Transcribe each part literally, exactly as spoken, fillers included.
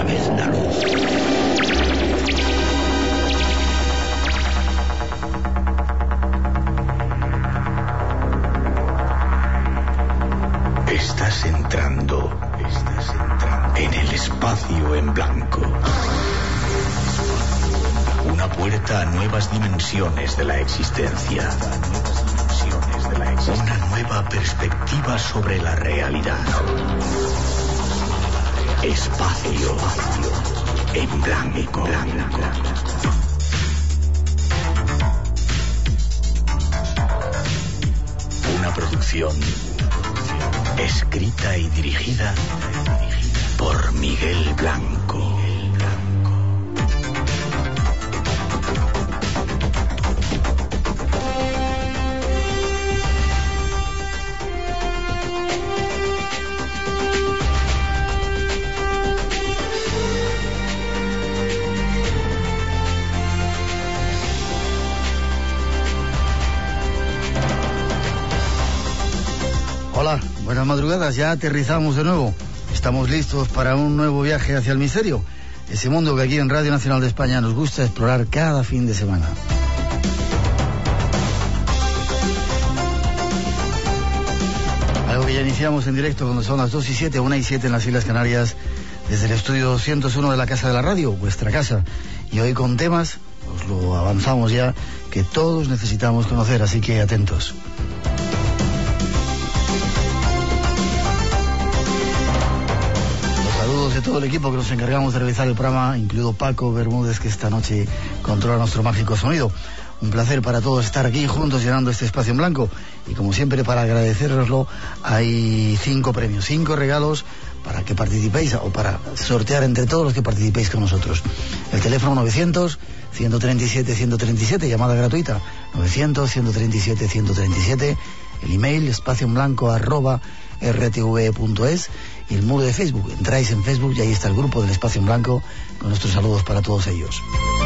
vez la luz. Estás entrando, estás entrando en el espacio en blanco. Una puerta a nuevas dimensiones de la existencia. Una nueva perspectiva sobre la realidad. Espacio en blanco. Una producción escrita y dirigida por Miguel Blanco. Hola, buenas madrugadas, ya aterrizamos de nuevo. Estamos listos para un nuevo viaje hacia el misterio, ese mundo que aquí en Radio Nacional de España nos gusta explorar cada fin de semana. Algo que ya iniciamos en directo cuando son las dos y siete, una y siete en las Islas Canarias, desde el estudio doscientos uno de la Casa de la Radio, vuestra casa. Y hoy con temas, os lo avanzamos ya, que todos necesitamos conocer, así que atentos. De todo el equipo que nos encargamos de realizar el programa, incluido Paco Bermúdez, que esta noche controla nuestro mágico sonido. Un placer para todos estar aquí juntos llenando este espacio en blanco. Y como siempre, para agradeceroslo, hay cinco premios, cinco regalos para que participéis o para sortear entre todos los que participéis con nosotros. El teléfono novecientos, ciento treinta y siete, ciento treinta y siete, llamada gratuita, novecientos, ciento treinta y siete, ciento treinta y siete. El email, espacio en blanco, arroba r t v punto es, y el muro de Facebook. Entráis en Facebook y ahí está el grupo del Espacio en Blanco con nuestros saludos para todos ellos.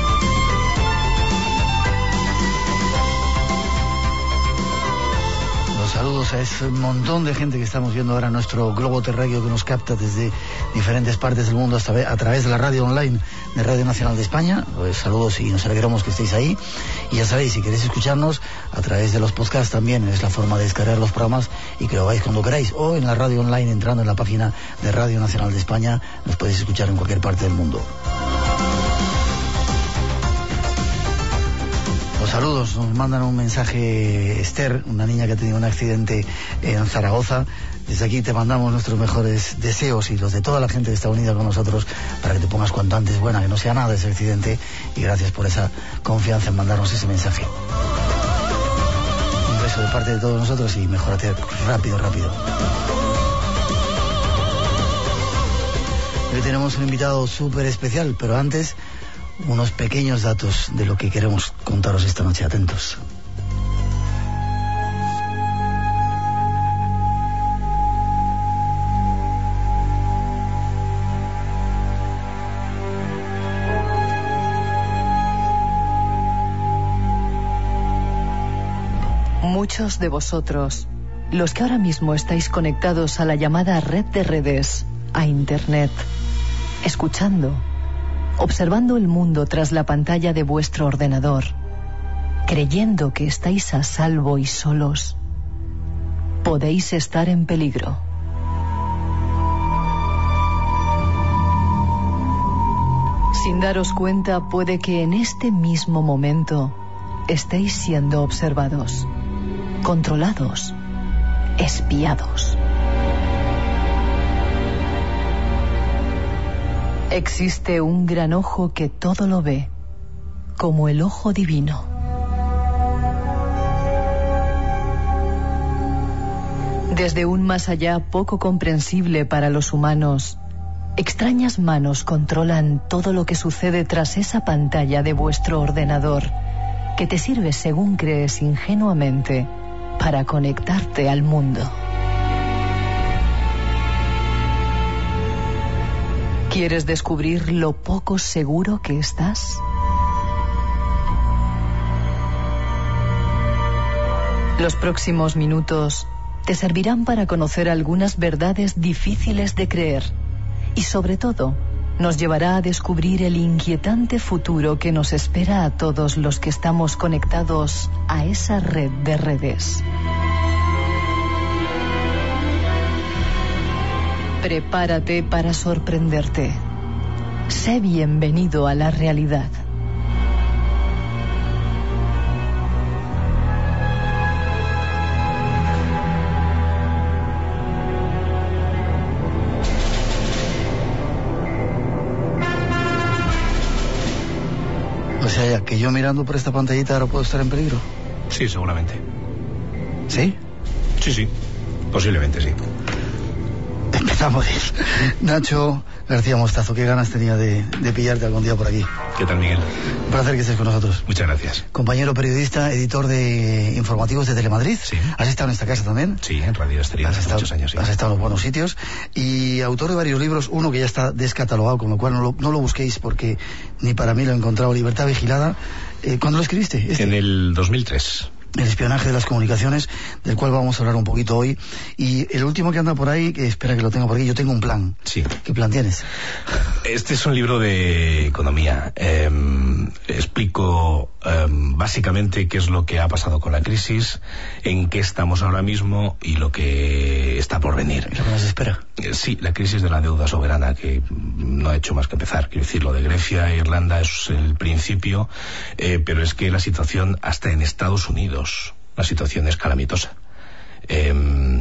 Los saludos a ese montón de gente que estamos viendo ahora en nuestro globo terráqueo que nos capta desde diferentes partes del mundo hasta a través de la radio online de Radio Nacional de España. Pues saludos y nos alegramos que estéis ahí. Y ya sabéis, si queréis escucharnos a través de los podcasts también es la forma de descargar los programas y que lo hagáis cuando queráis, o en la radio online entrando en la página de Radio Nacional de España, nos podéis escuchar en cualquier parte del mundo. Los saludos, nos mandan un mensaje Esther, una niña que ha tenido un accidente en Zaragoza. Desde aquí te mandamos nuestros mejores deseos y los de toda la gente que está unida con nosotros para que te pongas cuanto antes buena, que no sea nada ese accidente, y gracias por esa confianza en mandarnos ese mensaje. Un beso de parte de todos nosotros y mejórate rápido, rápido. Hoy tenemos un invitado súper especial, pero antes unos pequeños datos de lo que queremos contaros esta noche. Atentos. Muchos de vosotros, los que ahora mismo estáis conectados a la llamada red de redes, a Internet, escuchando, observando el mundo tras la pantalla de vuestro ordenador, creyendo que estáis a salvo y solos, podéis estar en peligro. Sin daros cuenta, puede que en este mismo momento estéis siendo observados, controlados, espiados. Existe un gran ojo que todo lo ve, como el ojo divino. Desde un más allá poco comprensible para los humanos, extrañas manos controlan todo lo que sucede tras esa pantalla de vuestro ordenador, que te sirve, según crees ingenuamente, para conectarte al mundo. ¿Quieres descubrir lo poco seguro que estás? Los próximos minutos te servirán para conocer algunas verdades difíciles de creer y, sobre todo, nos llevará a descubrir el inquietante futuro que nos espera a todos los que estamos conectados a esa red de redes. Prepárate para sorprenderte. Sé bienvenido a la realidad. O sea, ya que yo mirando por esta pantallita ahora puedo estar en peligro. Sí, seguramente. ¿Sí? Sí, sí. Posiblemente sí. Empezamos. Nacho García Mostazo, qué ganas tenía de, de pillarte algún día por aquí. ¿Qué tal, Miguel? Un placer que estés con nosotros. Muchas gracias. Compañero periodista, editor de informativos de Telemadrid. Sí. ¿Has estado en esta casa también? Sí, en Radio Exterior hace estado, muchos años, sí. Has estado en buenos sitios. Y autor de varios libros, uno que ya está descatalogado, con lo cual no lo, no lo busquéis porque ni para mí lo he encontrado, Libertad Vigilada. Eh, ¿Cuándo lo escribiste? Este. En el dos mil tres. El espionaje de las comunicaciones, del cual vamos a hablar un poquito hoy. Y el último que anda por ahí, que espera que lo tenga por aquí, yo tengo un plan. Sí. ¿Qué plan tienes? Este es un libro de economía. Eh, explico eh, básicamente qué es lo que ha pasado con la crisis, en qué estamos ahora mismo y lo que está por venir. ¿Y lo que nos espera? Eh, sí, la crisis de la deuda soberana, que no ha hecho más que empezar. Quiero decir, lo de Grecia e Irlanda es el principio, eh, pero es que la situación hasta en Estados Unidos, la situación es calamitosa. Eh,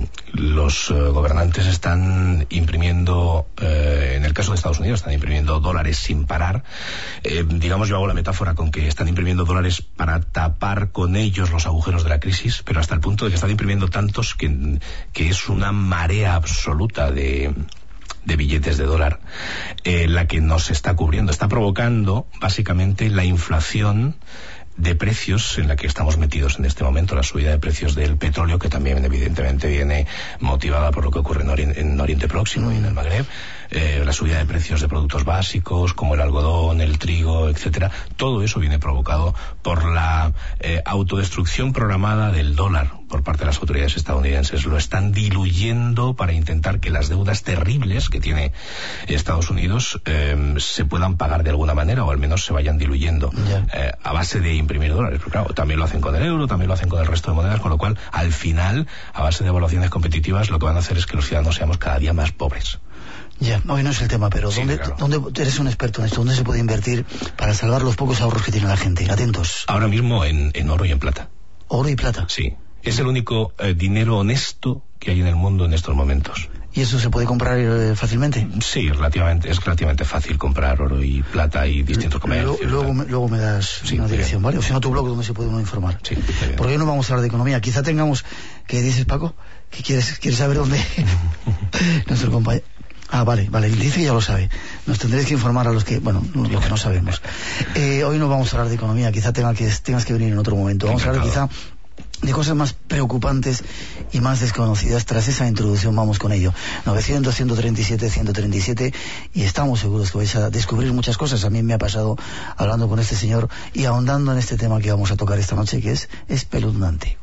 los eh, gobernantes están imprimiendo, eh, en el caso de Estados Unidos, están imprimiendo dólares sin parar. Eh, digamos, yo hago la metáfora con que están imprimiendo dólares para tapar con ellos los agujeros de la crisis, pero hasta el punto de que están imprimiendo tantos que, que es una marea absoluta de... de billetes de dólar, eh, la que nos está cubriendo, está provocando básicamente la inflación de precios en la que estamos metidos en este momento, la subida de precios del petróleo, que también evidentemente viene motivada por lo que ocurre en, Ori- en Oriente Próximo mm. y en el Magreb, eh, la subida de precios de productos básicos como el algodón, el trigo, etcétera. Todo eso viene provocado por la eh, autodestrucción programada del dólar por parte de las autoridades estadounidenses. Lo están diluyendo para intentar que las deudas terribles que tiene Estados Unidos eh, se puedan pagar de alguna manera, o al menos se vayan diluyendo yeah. eh, a base de imprimir dólares. Pero claro, también lo hacen con el euro, también lo hacen con el resto de monedas, con lo cual, al final, a base de evaluaciones competitivas, lo que van a hacer es que los ciudadanos seamos cada día más pobres. Ya, hoy no es el tema, pero sí, ¿dónde, claro. ¿dónde eres un experto en esto? ¿Dónde se puede invertir para salvar los pocos ahorros que tiene la gente? Atentos. Ahora mismo en, en oro y en plata. ¿Oro y plata? Sí. Es el único eh, dinero honesto que hay en el mundo en estos momentos. ¿Y eso se puede comprar eh, fácilmente? Sí, relativamente, es relativamente fácil comprar oro y plata y distintos comercios. Luego, me, luego me das sí, una dirección, ¿vale? O si no, tu blog donde se puede uno informar. Sí, porque hoy no vamos a hablar de economía. Quizá tengamos... ¿Qué dices, Paco? ¿Qué quieres, quieres saber dónde? Nuestro compañero... Ah, vale, vale, dice que ya lo sabe. Nos tendréis que informar a los que, bueno, los que no sabemos. Eh, hoy no vamos a hablar de economía, quizá tenga que, tengas que venir en otro momento. Vamos Encantado. a hablar quizá de cosas más preocupantes y más desconocidas. Tras esa introducción vamos con ello. novecientos, ciento treinta y siete, ciento treinta y siete, y estamos seguros que vais a descubrir muchas cosas. A mí me ha pasado hablando con este señor y ahondando en este tema que vamos a tocar esta noche, que es espeluznante.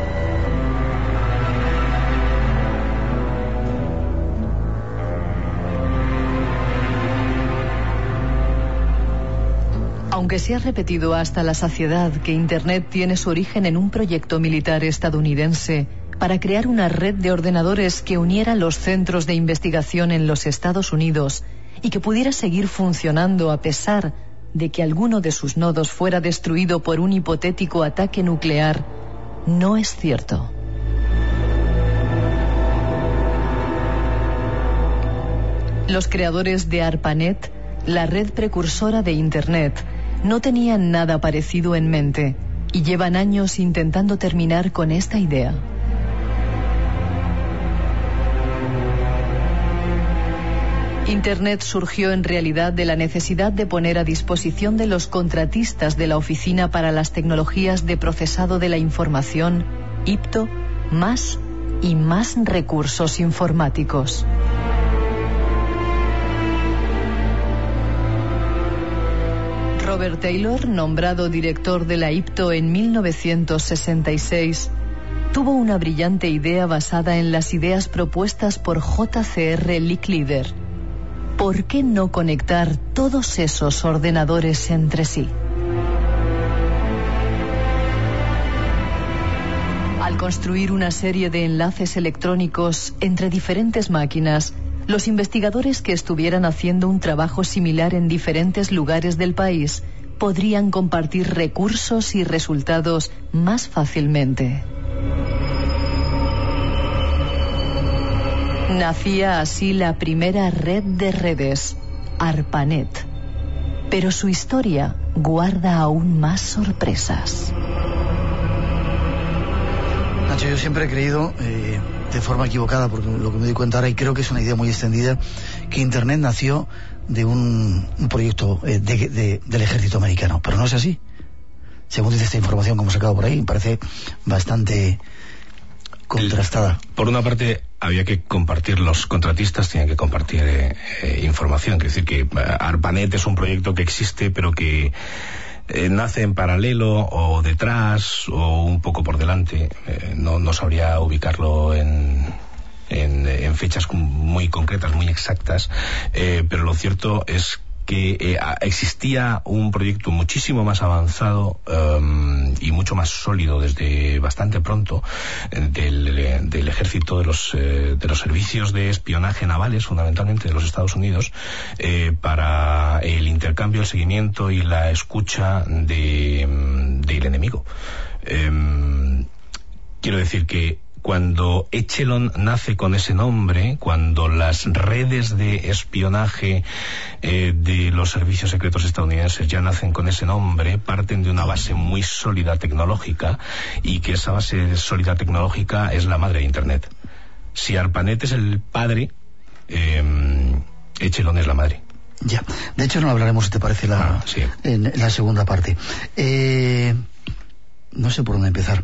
Aunque se ha repetido hasta la saciedad que Internet tiene su origen en un proyecto militar estadounidense para crear una red de ordenadores que uniera los centros de investigación en los Estados Unidos y que pudiera seguir funcionando a pesar de que alguno de sus nodos fuera destruido por un hipotético ataque nuclear, no es cierto. Los creadores de ARPANET, la red precursora de Internet, no tenían nada parecido en mente y llevan años intentando terminar con esta idea. Internet surgió en realidad de la necesidad de poner a disposición de los contratistas de la Oficina para las Tecnologías de Procesado de la Información, I P T O, más y más recursos informáticos. Robert Taylor, nombrado director de la I P T O en mil novecientos sesenta y seis, tuvo una brillante idea basada en las ideas propuestas por J C R Licklider. ¿por qué no conectar todos esos ordenadores entre sí? Al construir una serie de enlaces electrónicos entre diferentes máquinas, los investigadores que estuvieran haciendo un trabajo similar en diferentes lugares del país podrían compartir recursos y resultados más fácilmente. Nacía así la primera red de redes, ARPANET. Pero su historia guarda aún más sorpresas. Nacho, yo siempre he creído, eh, de forma equivocada, porque lo que me doy cuenta ahora, y creo que es una idea muy extendida, que Internet nació de un, un proyecto eh, de, de, del ejército americano, pero no es así. Según dice esta información que hemos sacado por ahí, me parece bastante contrastada. El, por una parte, había que compartir, los contratistas tenían que compartir eh, eh, información, quiere decir que ARPANET es un proyecto que existe, pero que Eh, nace en paralelo o detrás o un poco por delante. Eh, no, no sabría ubicarlo en, en, en fechas muy concretas, muy exactas, eh, pero lo cierto es que eh, existía un proyecto muchísimo más avanzado um, y mucho más sólido desde bastante pronto eh, del, del ejército, de los, eh, de los servicios de espionaje navales, fundamentalmente de los Estados Unidos, eh, para el intercambio, el seguimiento y la escucha de, del enemigo. Eh, quiero decir que cuando Echelon nace con ese nombre, cuando las redes de espionaje eh, de los servicios secretos estadounidenses ya nacen con ese nombre, parten de una base muy sólida tecnológica, y que esa base sólida tecnológica es la madre de Internet. Si ARPANET es el padre, eh, Echelon es la madre. Ya, de hecho no hablaremos, si te parece, la, ah, sí. en, en la segunda parte. Eh, no sé por dónde empezar.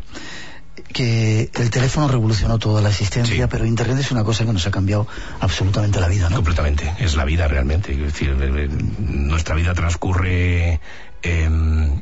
Que el teléfono revolucionó toda la existencia, sí, pero Internet es una cosa que nos ha cambiado absolutamente la vida, ¿no? Completamente, es la vida realmente. Es decir, nuestra vida transcurre en,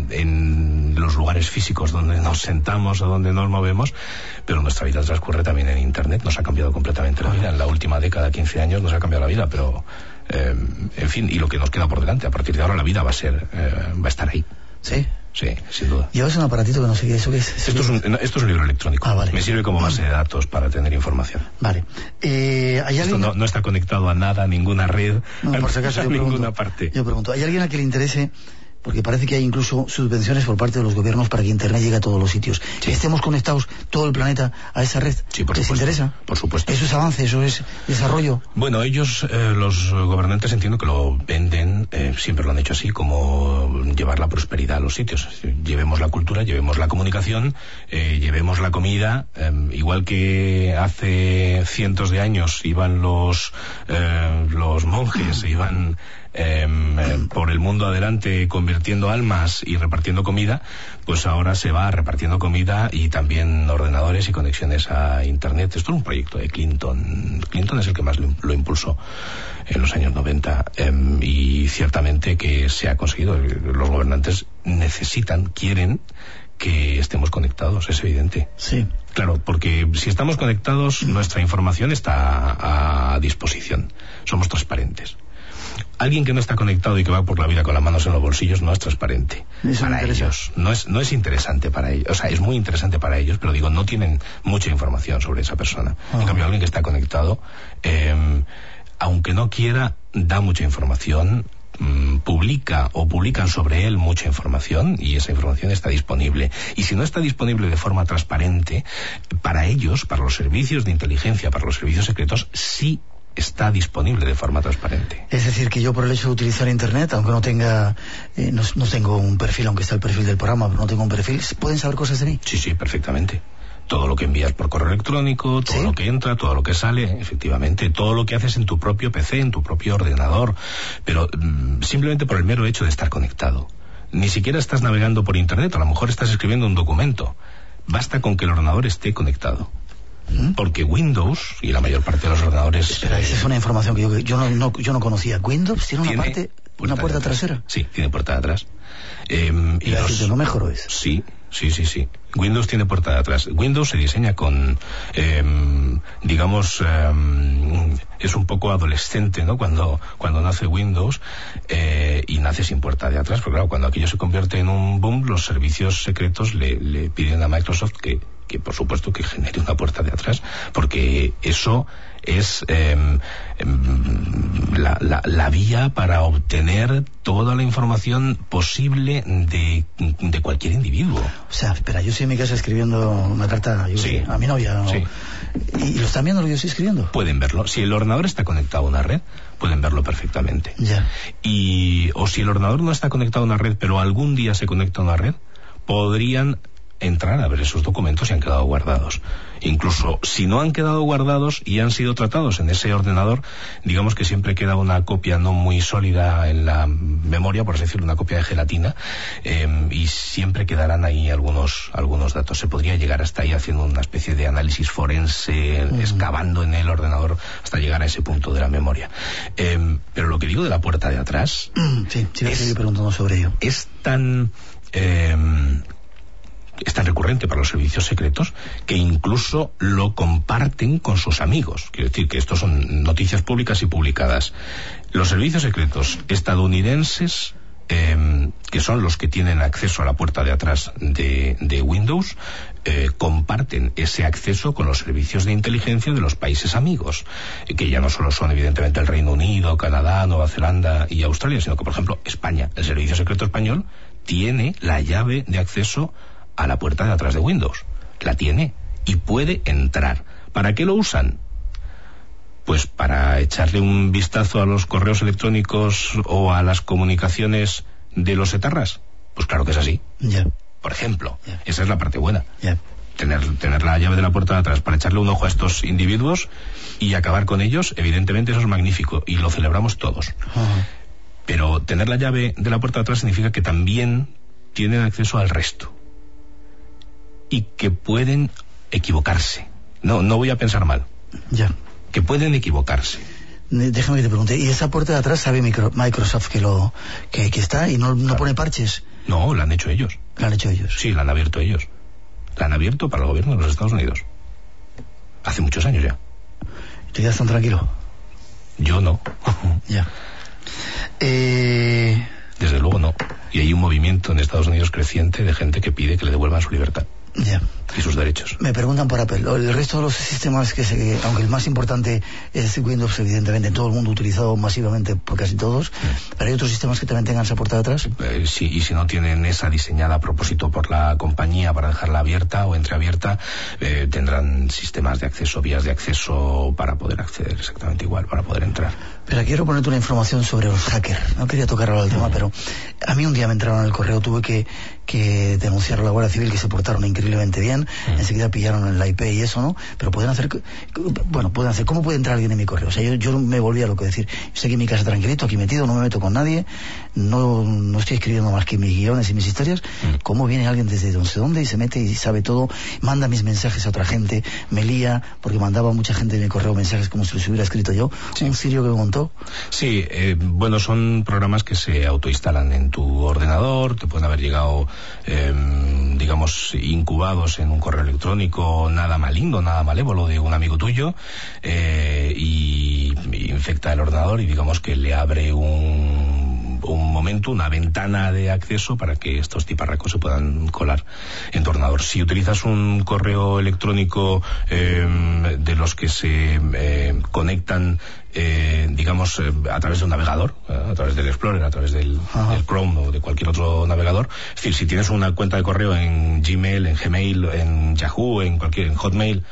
en los lugares físicos donde nos sentamos o donde nos movemos, pero nuestra vida transcurre también en Internet. Nos ha cambiado completamente la vida. En la última década, quince años, nos ha cambiado la vida, pero eh, en fin, y lo que nos queda por delante, a partir de ahora la vida va a ser, eh, va a estar ahí. ¿Sí? Sí, sin duda. Llevas un aparatito que no sé qué, ¿eso qué es? Esto es un, esto es un libro electrónico. Ah, vale. Me sirve como base de datos para tener información. Vale. Eh, ¿hay Esto alguien... no, no está conectado a nada, a ninguna red, no, por si acaso, a yo ninguna pregunto, parte. Yo pregunto, ¿hay alguien a quien le interese? Porque parece que hay incluso subvenciones por parte de los gobiernos para que Internet llegue a todos los sitios. Sí. Que estemos conectados todo el planeta a esa red. Sí, por ¿Les supuesto. interesa? Por supuesto. ¿Eso es avance? ¿Eso es desarrollo? Bueno, ellos, eh, los gobernantes, entiendo que lo venden, eh, siempre lo han hecho así, como llevar la prosperidad a los sitios. Llevemos la cultura, llevemos la comunicación, eh, llevemos la comida, eh, igual que hace cientos de años iban los, eh, los monjes, iban... Eh, eh, por el mundo adelante convirtiendo almas y repartiendo comida, pues ahora se va repartiendo comida y también ordenadores y conexiones a Internet. Esto es un proyecto de Clinton. Clinton es el que más lo, lo impulsó en los años noventa, eh, y ciertamente que se ha conseguido. Los gobernantes necesitan, quieren que estemos conectados, es evidente. Sí. Claro, porque si estamos conectados, nuestra información está a disposición. Somos transparentes. Alguien que no está conectado y que va por la vida con las manos en los bolsillos no es transparente. Eso para ellos no es no es interesante para ellos, o sea, es muy interesante para ellos, pero digo, no tienen mucha información sobre esa persona. Oh. En cambio, alguien que está conectado, eh, aunque no quiera, da mucha información, mmm, publica o publican sobre él mucha información, y esa información está disponible. Y si no está disponible de forma transparente, para ellos, para los servicios de inteligencia, para los servicios secretos, sí está disponible de forma transparente. Es decir, que yo, por el hecho de utilizar Internet, aunque no tenga, eh, no, no tengo un perfil, aunque está el perfil del programa, pero no tengo un perfil, ¿pueden saber cosas de mí? Sí, sí, perfectamente. Todo lo que envías por correo electrónico, todo, ¿sí?, lo que entra, todo lo que sale, efectivamente, todo lo que haces en tu propio P C, en tu propio ordenador, pero mmm, simplemente por el mero hecho de estar conectado. Ni siquiera estás navegando por Internet, a lo mejor estás escribiendo un documento. Basta con que el ordenador esté conectado. Porque Windows y la mayor parte de los ordenadores... Espera, esa es una información que yo, yo, no, no, yo no conocía. ¿Windows tiene una ¿Tiene parte, una puerta trasera? Sí, tiene puerta de atrás. Eh, y, y los, no mejoró eso. Sí, sí, sí, sí. Windows tiene puerta de atrás. Windows se diseña con, eh, digamos, eh, es un poco adolescente, ¿no? Cuando, cuando nace Windows eh, y nace sin puerta de atrás, porque claro, cuando aquello se convierte en un boom, los servicios secretos le, le piden a Microsoft que, que por supuesto que genere una puerta de atrás, porque eso es eh, la, la, la vía para obtener toda la información posible de, de cualquier individuo. O sea, espera, yo estoy en mi casa escribiendo una carta yo, sí. a mi novia, ¿no? Sí. ¿Y lo están viendo lo que yo estoy escribiendo? Pueden verlo. Si el ordenador está conectado a una red, pueden verlo perfectamente. Ya. Y, o si el ordenador no está conectado a una red, pero algún día se conecta a una red, podrían entrar a ver esos documentos y han quedado guardados. Incluso si no han quedado guardados y han sido tratados en ese ordenador, digamos que siempre queda una copia no muy sólida en la memoria, por así decirlo, una copia de gelatina, eh, y siempre quedarán ahí algunos algunos datos. Se podría llegar hasta ahí haciendo una especie de análisis forense, uh-huh. excavando en el ordenador hasta llegar a ese punto de la memoria. Eh, pero lo que digo de la puerta de atrás... Sí, sí, es, estoy preguntando sobre ello. Es tan... Eh, es tan recurrente para los servicios secretos que incluso lo comparten con sus amigos. Quiero decir que esto son noticias públicas y publicadas. Los servicios secretos estadounidenses, eh, que son los que tienen acceso a la puerta de atrás de, de Windows, eh, comparten ese acceso con los servicios de inteligencia de los países amigos, eh, que ya no solo son evidentemente el Reino Unido, Canadá, Nueva Zelanda y Australia, sino que, por ejemplo, España, el servicio secreto español, tiene la llave de acceso a la puerta de atrás de Windows. La tiene y puede entrar. ¿Para qué lo usan? Pues para echarle un vistazo a los correos electrónicos o a las comunicaciones de los etarras. Pues claro que es así. Yeah. Por ejemplo, yeah. esa es la parte buena. Yeah. Tener, tener la llave de la puerta de atrás para echarle un ojo a estos individuos y acabar con ellos, evidentemente eso es magnífico y lo celebramos todos. Uh-huh. Pero tener la llave de la puerta de atrás significa que también tienen acceso al resto. Y que pueden equivocarse. No, no voy a pensar mal. Ya. Que pueden equivocarse. Déjame que te pregunte, ¿y esa puerta de atrás sabe Microsoft que lo que, que está y no, no claro. pone parches? No, la han hecho ellos. ¿La han hecho ellos? Sí, la han abierto ellos. La han abierto para el gobierno de los Estados Unidos. Hace muchos años ya. ¿Te quedas tan tranquilo? Yo no. Ya. Eh... Desde luego no. Y hay un movimiento en Estados Unidos creciente de gente que pide que le devuelvan su libertad. Ya. Y sus derechos. Me preguntan por Apple. El resto de los sistemas, que se, aunque el más importante es Windows, evidentemente en todo el mundo utilizado masivamente por casi todos, mm. pero hay otros sistemas que también tengan esa puerta de atrás. Eh, sí, y si no tienen esa diseñada a propósito por la compañía para dejarla abierta o entreabierta, eh, tendrán sistemas de acceso, vías de acceso para poder acceder exactamente igual, para poder entrar. Pero quiero ponerte una información sobre los hackers. No quería tocar ahora el tema, pero a mí un día me entraron en el correo, tuve que, que denunciar a la Guardia Civil, que se portaron increíblemente bien. Mm. Enseguida pillaron el I P y eso, ¿no? Pero pueden hacer, bueno, pueden hacer, ¿cómo puede entrar alguien en mi correo? O sea, yo, yo me volví a lo que decir, yo estoy aquí en mi casa tranquilito, aquí metido, no me meto con nadie, no, no estoy escribiendo más que mis guiones y mis historias. Mm. ¿Cómo viene alguien desde no sé dónde y se mete y sabe todo, manda mis mensajes a otra gente, me lía, porque mandaba mucha gente en mi correo mensajes como si los hubiera escrito yo? Sí. Un cirio que me montó. Sí, eh, bueno, son programas que se autoinstalan en tu ordenador, te pueden haber llegado, eh, digamos, incubados en un correo electrónico, nada maligno, nada malévolo de un amigo tuyo, eh, y, y infecta el ordenador y digamos que le abre un, un momento, una ventana de acceso para que estos tiparracos se puedan colar en tu ordenador. Si utilizas un correo electrónico eh, de los que se eh, conectan Eh, digamos, eh, a través de un navegador, eh, a través del Explorer, a través del, del Chrome o de cualquier otro navegador. Es decir, si tienes una cuenta de correo en Gmail, en Gmail, en Yahoo, en cualquier, en Hotmail,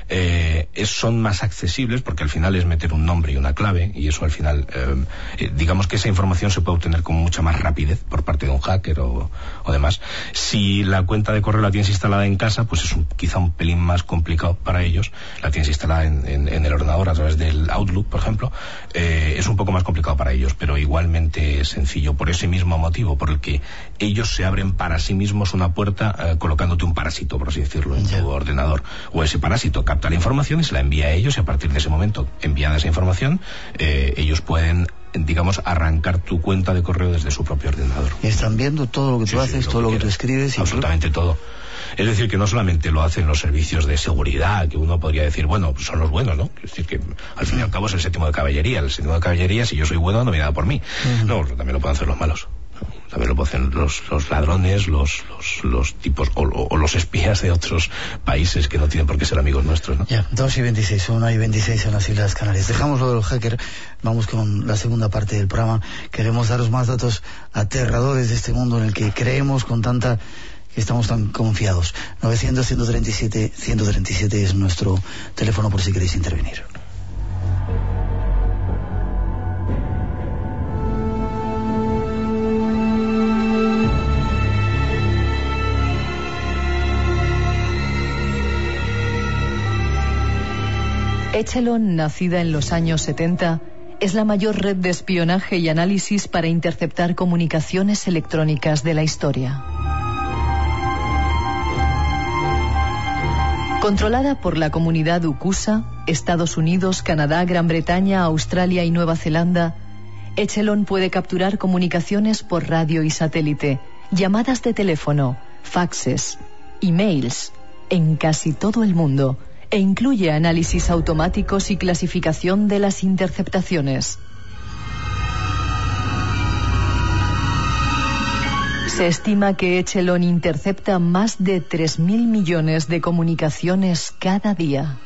eh, es, son más accesibles porque al final es meter un nombre y una clave y eso al final, eh, eh, digamos que esa información se puede obtener con mucha más rapidez por parte de un hacker o, o demás. Si la cuenta de correo la tienes instalada en casa, pues es un, quizá un pelín más complicado para ellos. La tienes instalada en, en, en el ordenador a través del Outlook, por ejemplo. Eh, es un poco más complicado para ellos, pero igualmente sencillo por ese mismo motivo, por el que ellos se abren para sí mismos una puerta eh, colocándote un parásito, por así decirlo, en yeah. tu ordenador, o ese parásito capta la información y se la envía a ellos y a partir de ese momento, enviada esa información, eh, ellos pueden digamos, arrancar tu cuenta de correo desde su propio ordenador. Y están viendo todo lo que tú sí, haces, sí, lo todo que lo que tú escribes. Absolutamente todo. Es decir, que no solamente lo hacen los servicios de seguridad, que uno podría decir, bueno, son los buenos, ¿no? Es decir, que al fin y al cabo es el séptimo de caballería. El séptimo de caballería, si yo soy bueno, no viene nada por mí. Uh-huh. No, también lo pueden hacer los malos. También lo pueden hacer los, los ladrones, los, los, los tipos o, o los espías de otros países que no tienen por qué ser amigos nuestros, ¿no? Ya, dos y veintiséis, una y veintiséis en las Islas Canarias. Dejamos lo del hacker, vamos con la segunda parte del programa. Queremos daros más datos aterradores de este mundo en el que creemos con tanta... que estamos tan confiados. novecientos, ciento treinta y siete, ciento treinta y siete es nuestro teléfono por si queréis intervenir. Echelon, nacida en los años setenta, es la mayor red de espionaje y análisis para interceptar comunicaciones electrónicas de la historia. Controlada por la comunidad ucusa, Estados Unidos, Canadá, Gran Bretaña, Australia y Nueva Zelanda, Echelon puede capturar comunicaciones por radio y satélite, llamadas de teléfono, faxes, emails, en casi todo el mundo, e incluye análisis automáticos y clasificación de las interceptaciones. Se estima que Echelon intercepta más de tres mil millones de comunicaciones cada día.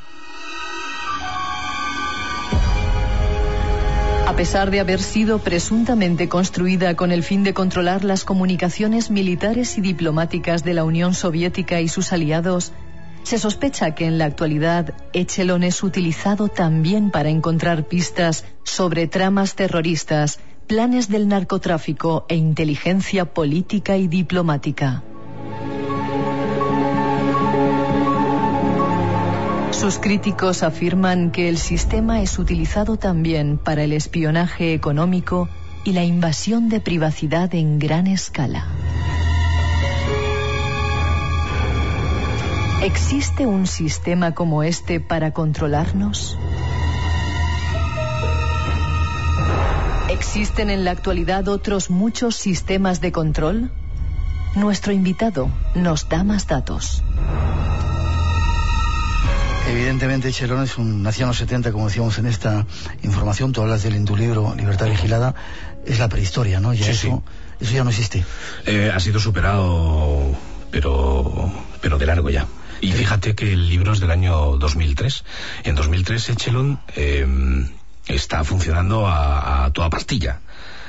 A pesar de haber sido presuntamente construida con el fin de controlar las comunicaciones militares y diplomáticas de la Unión Soviética y sus aliados, se sospecha que en la actualidad Echelon es utilizado también para encontrar pistas sobre tramas terroristas, planes del narcotráfico e inteligencia política y diplomática. Sus críticos afirman que el sistema es utilizado también para el espionaje económico y la invasión de privacidad en gran escala. ¿Existe un sistema como este para controlarnos? ¿Existen en la actualidad otros muchos sistemas de control? Nuestro invitado nos da más datos. Evidentemente Echelon es un, nació en los setenta, como decíamos en esta información, tú hablas de él en tu libro Libertad Vigilada, es la prehistoria, ¿no? Ya sí, eso, sí. Eso ya no existe. Eh, ha sido superado, pero, pero de largo ya. Y fíjate que el libro es del año dos mil tres. En dos mil tres Echelon eh, está funcionando a, a toda pastilla.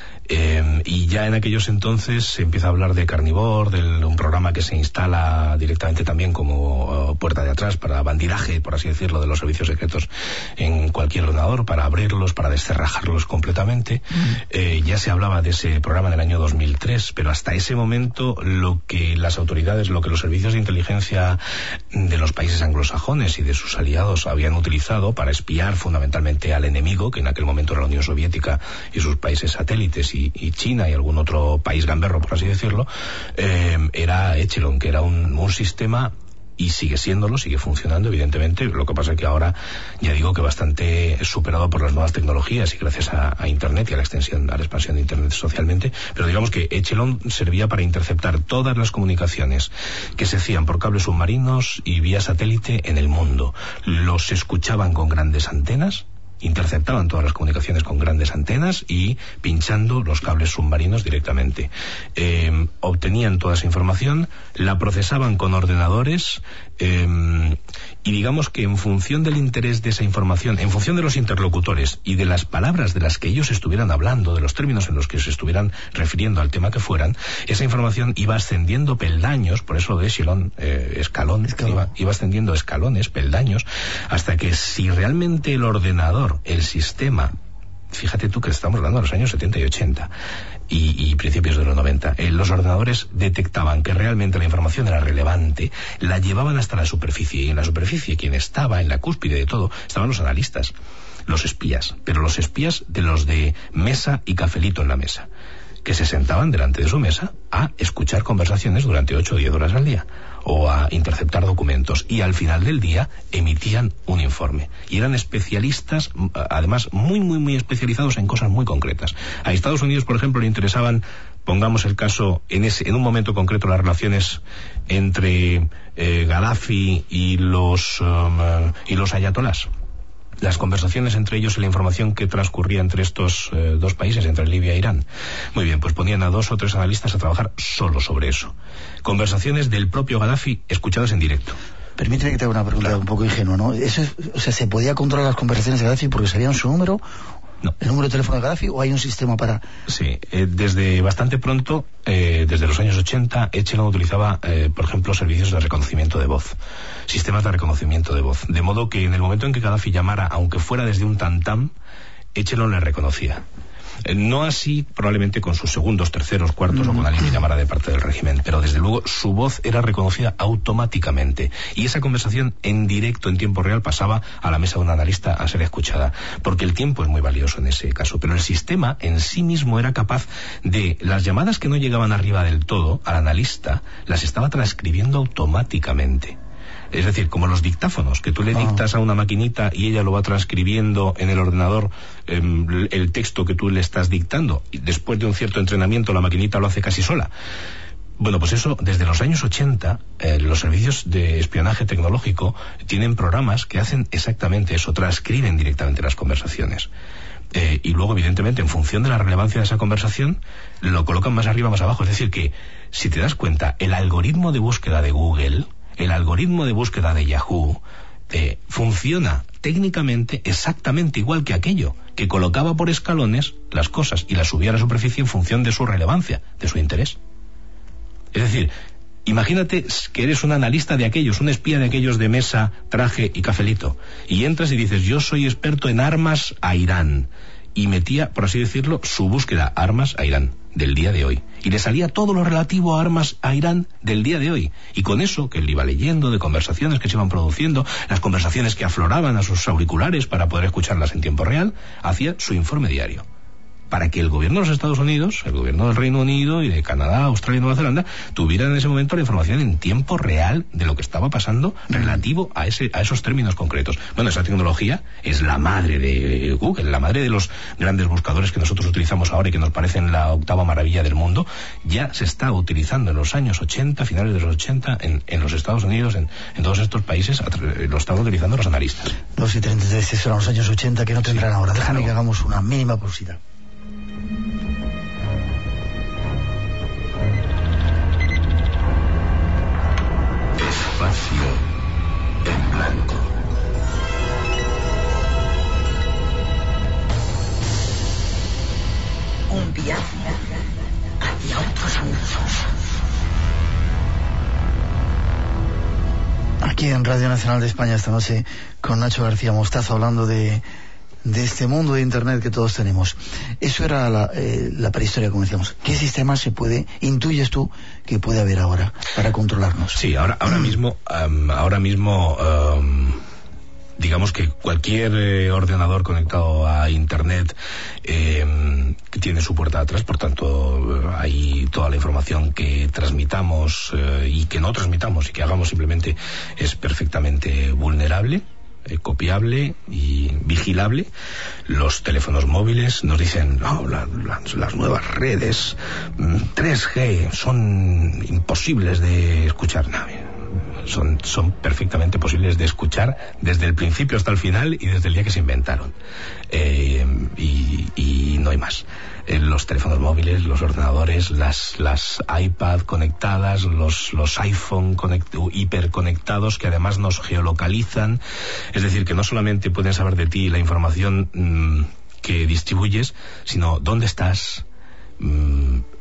Eh, y ya en aquellos entonces se empieza a hablar de Carnivore, de un programa que se instala directamente también como uh, puerta de atrás para bandidaje, por así decirlo, de los servicios secretos en cualquier ordenador, para abrirlos, para descerrajarlos completamente. Mm. Eh, ya se hablaba de ese programa en el año dos mil tres, pero hasta ese momento lo que las autoridades, lo que los servicios de inteligencia de los países anglosajones y de sus aliados habían utilizado para espiar fundamentalmente al enemigo, que en aquel momento era la Unión Soviética y sus países satélites y y China y algún otro país gamberro, por así decirlo, eh, era Echelon, que era un, un sistema, y sigue siéndolo, sigue funcionando, evidentemente. Lo que pasa es que ahora, ya digo que bastante superado por las nuevas tecnologías y gracias a, a Internet y a la extensión, a la expansión de Internet socialmente, pero digamos que Echelon servía para interceptar todas las comunicaciones que se hacían por cables submarinos y vía satélite en el mundo. Los escuchaban con grandes antenas, interceptaban todas las comunicaciones con grandes antenas y pinchando los cables submarinos directamente. Eh, obtenían toda esa información, la procesaban con ordenadores eh, y digamos que en función del interés de esa información, en función de los interlocutores y de las palabras de las que ellos estuvieran hablando, de los términos en los que se estuvieran refiriendo al tema que fueran, esa información iba ascendiendo peldaños, por eso de Echelon, eh, escalón, escalón. Iba, iba ascendiendo escalones, peldaños, hasta que si realmente el ordenador, el sistema, fíjate tú que estamos hablando de los años setenta y ochenta y, y principios de los noventa, eh, los ordenadores detectaban que realmente la información era relevante, la llevaban hasta la superficie, y en la superficie quien estaba en la cúspide de todo estaban los analistas, los espías, pero los espías de los de mesa y cafelito en la mesa. que se sentaban delante de su mesa a escuchar conversaciones durante ocho o diez horas al día, o a interceptar documentos, y al final del día emitían un informe. Y eran especialistas, además muy, muy, muy especializados en cosas muy concretas. A Estados Unidos, por ejemplo, le interesaban, pongamos el caso, en, ese, en un momento concreto, las relaciones entre eh, Gaddafi y los, um, y los ayatolás. Las conversaciones entre ellos y la información que transcurría entre estos eh, dos países, entre Libia e Irán. Muy bien, pues ponían a dos o tres analistas a trabajar solo sobre eso. Conversaciones del propio Gaddafi escuchadas en directo. Permíteme que te haga una pregunta claro. un poco ingenua, ¿no? Eso es, o sea, ¿se podía controlar las conversaciones de Gaddafi porque sabían su número? No. ¿El número de teléfono de Gaddafi o hay un sistema para...? Sí, eh, desde bastante pronto, eh, desde los años ochenta, Echelon utilizaba, eh, por ejemplo, servicios de reconocimiento de voz, sistemas de reconocimiento de voz, de modo que en el momento en que Gaddafi llamara, aunque fuera desde un tam-tam, Echelon le reconocía. No así probablemente con sus segundos, terceros, cuartos o con alguien que llamara de parte del régimen, pero desde luego su voz era reconocida automáticamente y esa conversación en directo, en tiempo real, pasaba a la mesa de un analista a ser escuchada, porque el tiempo es muy valioso en ese caso, pero el sistema en sí mismo era capaz de, las llamadas que no llegaban arriba del todo al analista, las estaba transcribiendo automáticamente. Es decir, como los dictáfonos, que tú le dictas a una maquinita y ella lo va transcribiendo en el ordenador, eh, el texto que tú le estás dictando, y después de un cierto entrenamiento la maquinita lo hace casi sola. Bueno, pues eso, desde los años ochenta, eh, los servicios de espionaje tecnológico tienen programas que hacen exactamente eso, transcriben directamente las conversaciones. Eh, y luego, evidentemente, en función de la relevancia de esa conversación, lo colocan más arriba, más abajo. Es decir, que, si te das cuenta, el algoritmo de búsqueda de Google, el algoritmo de búsqueda de Yahoo eh, funciona técnicamente exactamente igual que aquello, que colocaba por escalones las cosas y las subía a la superficie en función de su relevancia, de su interés. Es decir, imagínate que eres un analista de aquellos, un espía de aquellos de mesa, traje y cafelito, y entras y dices, yo soy experto en armas a Irán, y metía, por así decirlo, su búsqueda, armas a Irán, del día de hoy. Y le salía todo lo relativo a armas a Irán del día de hoy. Y con eso, que él iba leyendo de conversaciones que se iban produciendo, las conversaciones que afloraban a sus auriculares para poder escucharlas en tiempo real, hacía su informe diario. Para que el gobierno de los Estados Unidos, el gobierno del Reino Unido y de Canadá, Australia y Nueva Zelanda tuvieran en ese momento la información en tiempo real de lo que estaba pasando relativo a ese a esos términos concretos. Bueno, esa tecnología es la madre de Google, la madre de los grandes buscadores que nosotros utilizamos ahora y que nos parecen la octava maravilla del mundo. Ya se está utilizando en los años ochenta, finales de los ochenta, en, en los Estados Unidos, en, en todos estos países, lo están utilizando los analistas. dos y treinta y tres, eso eran los años ochenta, que no tendrán sí, ahora. Déjame claro. que hagamos una mínima pausa. Espacio en blanco. Un viaje hacia otros mundos. Aquí en Radio Nacional de España esta noche con Nacho García Mostaza hablando de de este mundo de Internet que todos tenemos. Eso era la, eh, la prehistoria, como decíamos. ¿Qué sistema se puede, intuyes tú, que puede haber ahora para controlarnos? Sí, ahora, ahora mismo, um, ahora mismo, um, digamos que cualquier eh, ordenador conectado a Internet eh, que tiene su puerta atrás, por tanto, ahí toda la información que transmitamos eh, y que no transmitamos y que hagamos simplemente es perfectamente vulnerable. Eh, copiable y vigilable. Los teléfonos móviles nos dicen, no, la, la, las nuevas redes mm, tres G son imposibles de escuchar. No, son, son perfectamente posibles de escuchar desde el principio hasta el final y desde el día que se inventaron. Eh, y, y no hay más. Eh, los teléfonos móviles, los ordenadores, las, las iPad conectadas, los, los iPhone conect, hiperconectados que además nos geolocalizan. Es decir, que no solamente pueden saber de ti la información mmm, que distribuyes, sino dónde estás, mmm,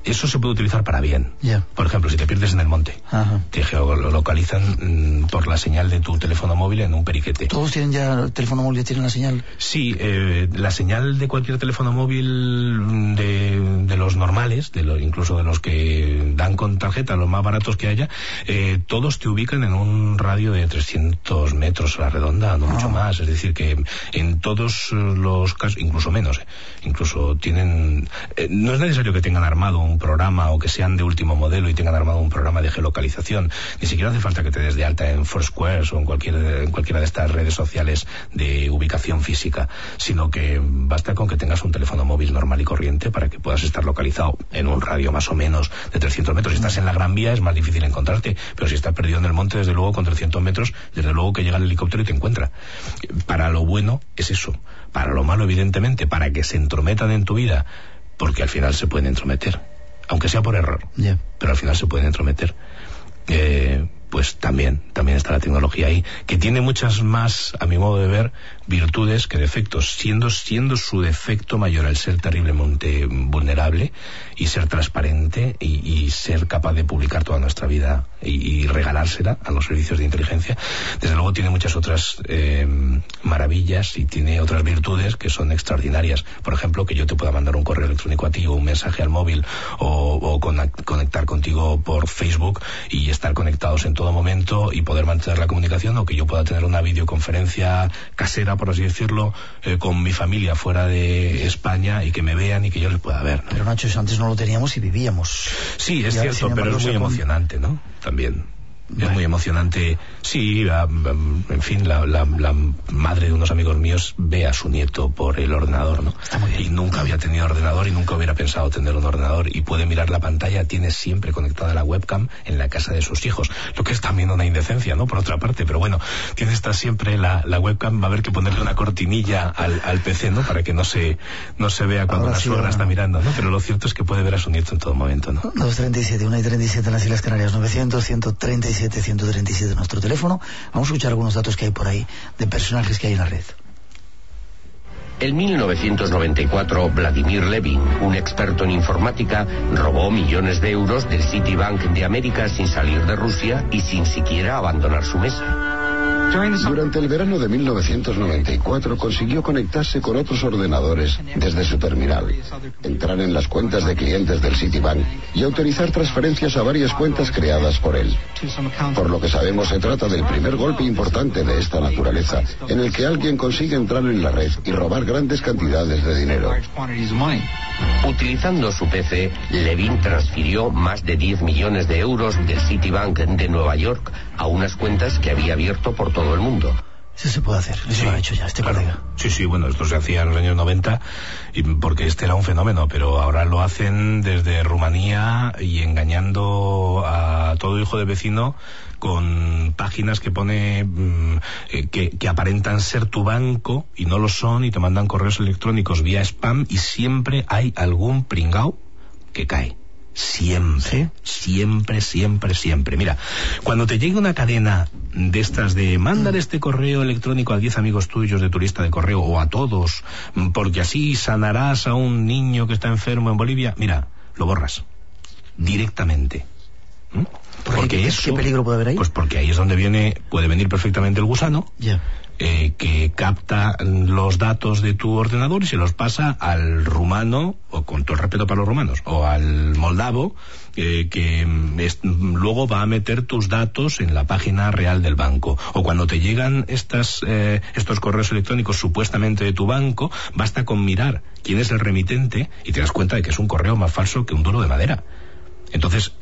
eso se puede utilizar para bien. Yeah. Por ejemplo, si te pierdes en el monte, Ajá. te geolocalizan mm, por la señal de tu teléfono móvil en un periquete. ¿Todos tienen ya el teléfono móvil, tienen la señal? Sí, eh, la señal de cualquier teléfono móvil de, de los normales, de lo, incluso de los que dan con tarjeta, los más baratos que haya, eh, todos te ubican en un radio de trescientos metros a la redonda, no ah. mucho más. Es decir, que en todos los casos, incluso menos, eh, incluso tienen... Eh, no es necesario que tengan armado un programa o que sean de último modelo y tengan armado un programa de geolocalización. Ni siquiera hace falta que te des de alta en Foursquare o en, cualquier, en cualquiera de estas redes sociales de ubicación física, sino que basta con que tengas un teléfono móvil normal y corriente para que puedas estar localizado en un radio más o menos de trescientos metros. Si estás en la Gran Vía es más difícil encontrarte, pero si estás perdido en el monte, desde luego con trescientos metros, desde luego que llega el helicóptero y te encuentra. Para lo bueno es eso. Para lo malo, evidentemente, para que se entrometan en tu vida, porque al final se pueden entrometer, aunque sea por error, yeah. pero al final se pueden entrometer. Eh, pues también, también está la tecnología ahí, que tiene muchas más, a mi modo de ver, virtudes que defectos, siendo, siendo su defecto mayor el ser terriblemente vulnerable y ser transparente y, y ser capaz de publicar toda nuestra vida y, y regalársela a los servicios de inteligencia. Desde luego tiene muchas otras eh, maravillas y tiene otras virtudes que son extraordinarias. Por ejemplo, que yo te pueda mandar un correo electrónico a ti o un mensaje al móvil o, o conectar contigo por Facebook y estar conectados en todo momento y poder mantener la comunicación, o que yo pueda tener una videoconferencia casera, por así decirlo, eh, con mi familia fuera de España y que me vean y que yo les pueda ver, ¿no? Pero Nacho, eso antes no lo teníamos y vivíamos. Sí, es cierto, pero es muy emocionante, ¿no? También. Es muy emocionante. Sí, la, en fin, la, la, la madre de unos amigos míos ve a su nieto por el ordenador, ¿no? Está muy bien. Y nunca había tenido ordenador y nunca hubiera pensado tener un ordenador, y puede mirar la pantalla, tiene siempre conectada la webcam en la casa de sus hijos, lo que es también una indecencia, ¿no? Por otra parte, pero bueno, tiene esta siempre la, la webcam, va a haber que ponerle una cortinilla al, al P C, ¿no? Para que no se, no se vea cuando Ahora la sí, suegra está mirando, ¿no? Pero lo cierto es que puede ver a su nieto en todo momento, ¿no? dos treinta y siete, una y treinta y siete en las Islas Canarias, novecientos, ciento treinta y siete, ciento treinta y siete nuestro teléfono. Vamos a escuchar algunos datos que hay por ahí de personajes que hay en la red. En mil novecientos noventa y cuatro, Vladimir Levin, un experto en informática, robó millones de euros del Citibank de América sin salir de Rusia y sin siquiera abandonar su mesa. Durante el verano de mil novecientos noventa y cuatro consiguió conectarse con otros ordenadores desde su terminal, entrar en las cuentas de clientes del Citibank y autorizar transferencias a varias cuentas creadas por él. Por lo que sabemos, se trata del primer golpe importante de esta naturaleza en el que alguien consigue entrar en la red y robar grandes cantidades de dinero. Utilizando su P C, Levin transfirió más de diez millones de euros del Citibank de Nueva York a unas cuentas que había abierto por todo el mundo. Eso se puede hacer, eso sí, lo ha hecho ya este claro. colega. Sí, sí, bueno, esto se hacía en los años noventa y porque este era un fenómeno, pero ahora lo hacen desde Rumanía y engañando a todo hijo de vecino con páginas que pone mmm, eh, que, que aparentan ser tu banco y no lo son, y te mandan correos electrónicos vía spam, y siempre hay algún pringao que cae. Siempre, ¿sí? siempre, siempre, siempre. Mira, cuando te llegue una cadena de estas de mándale este correo electrónico a diez amigos tuyos de tu lista de correo, o a todos, porque así sanarás a un niño que está enfermo en Bolivia, mira, lo borras directamente. ¿Mm? Porque ¿Qué, eso, ¿Qué peligro puede haber ahí? Pues porque ahí es donde viene, puede venir perfectamente el gusano. Ya. Yeah. Eh, que capta los datos de tu ordenador y se los pasa al rumano, o con todo el respeto para los rumanos, o al moldavo, eh, que es, luego va a meter tus datos en la página real del banco. O cuando te llegan estas, eh, estos correos electrónicos supuestamente de tu banco, basta con mirar quién es el remitente y te das cuenta de que es un correo más falso que un duro de madera. Entonces,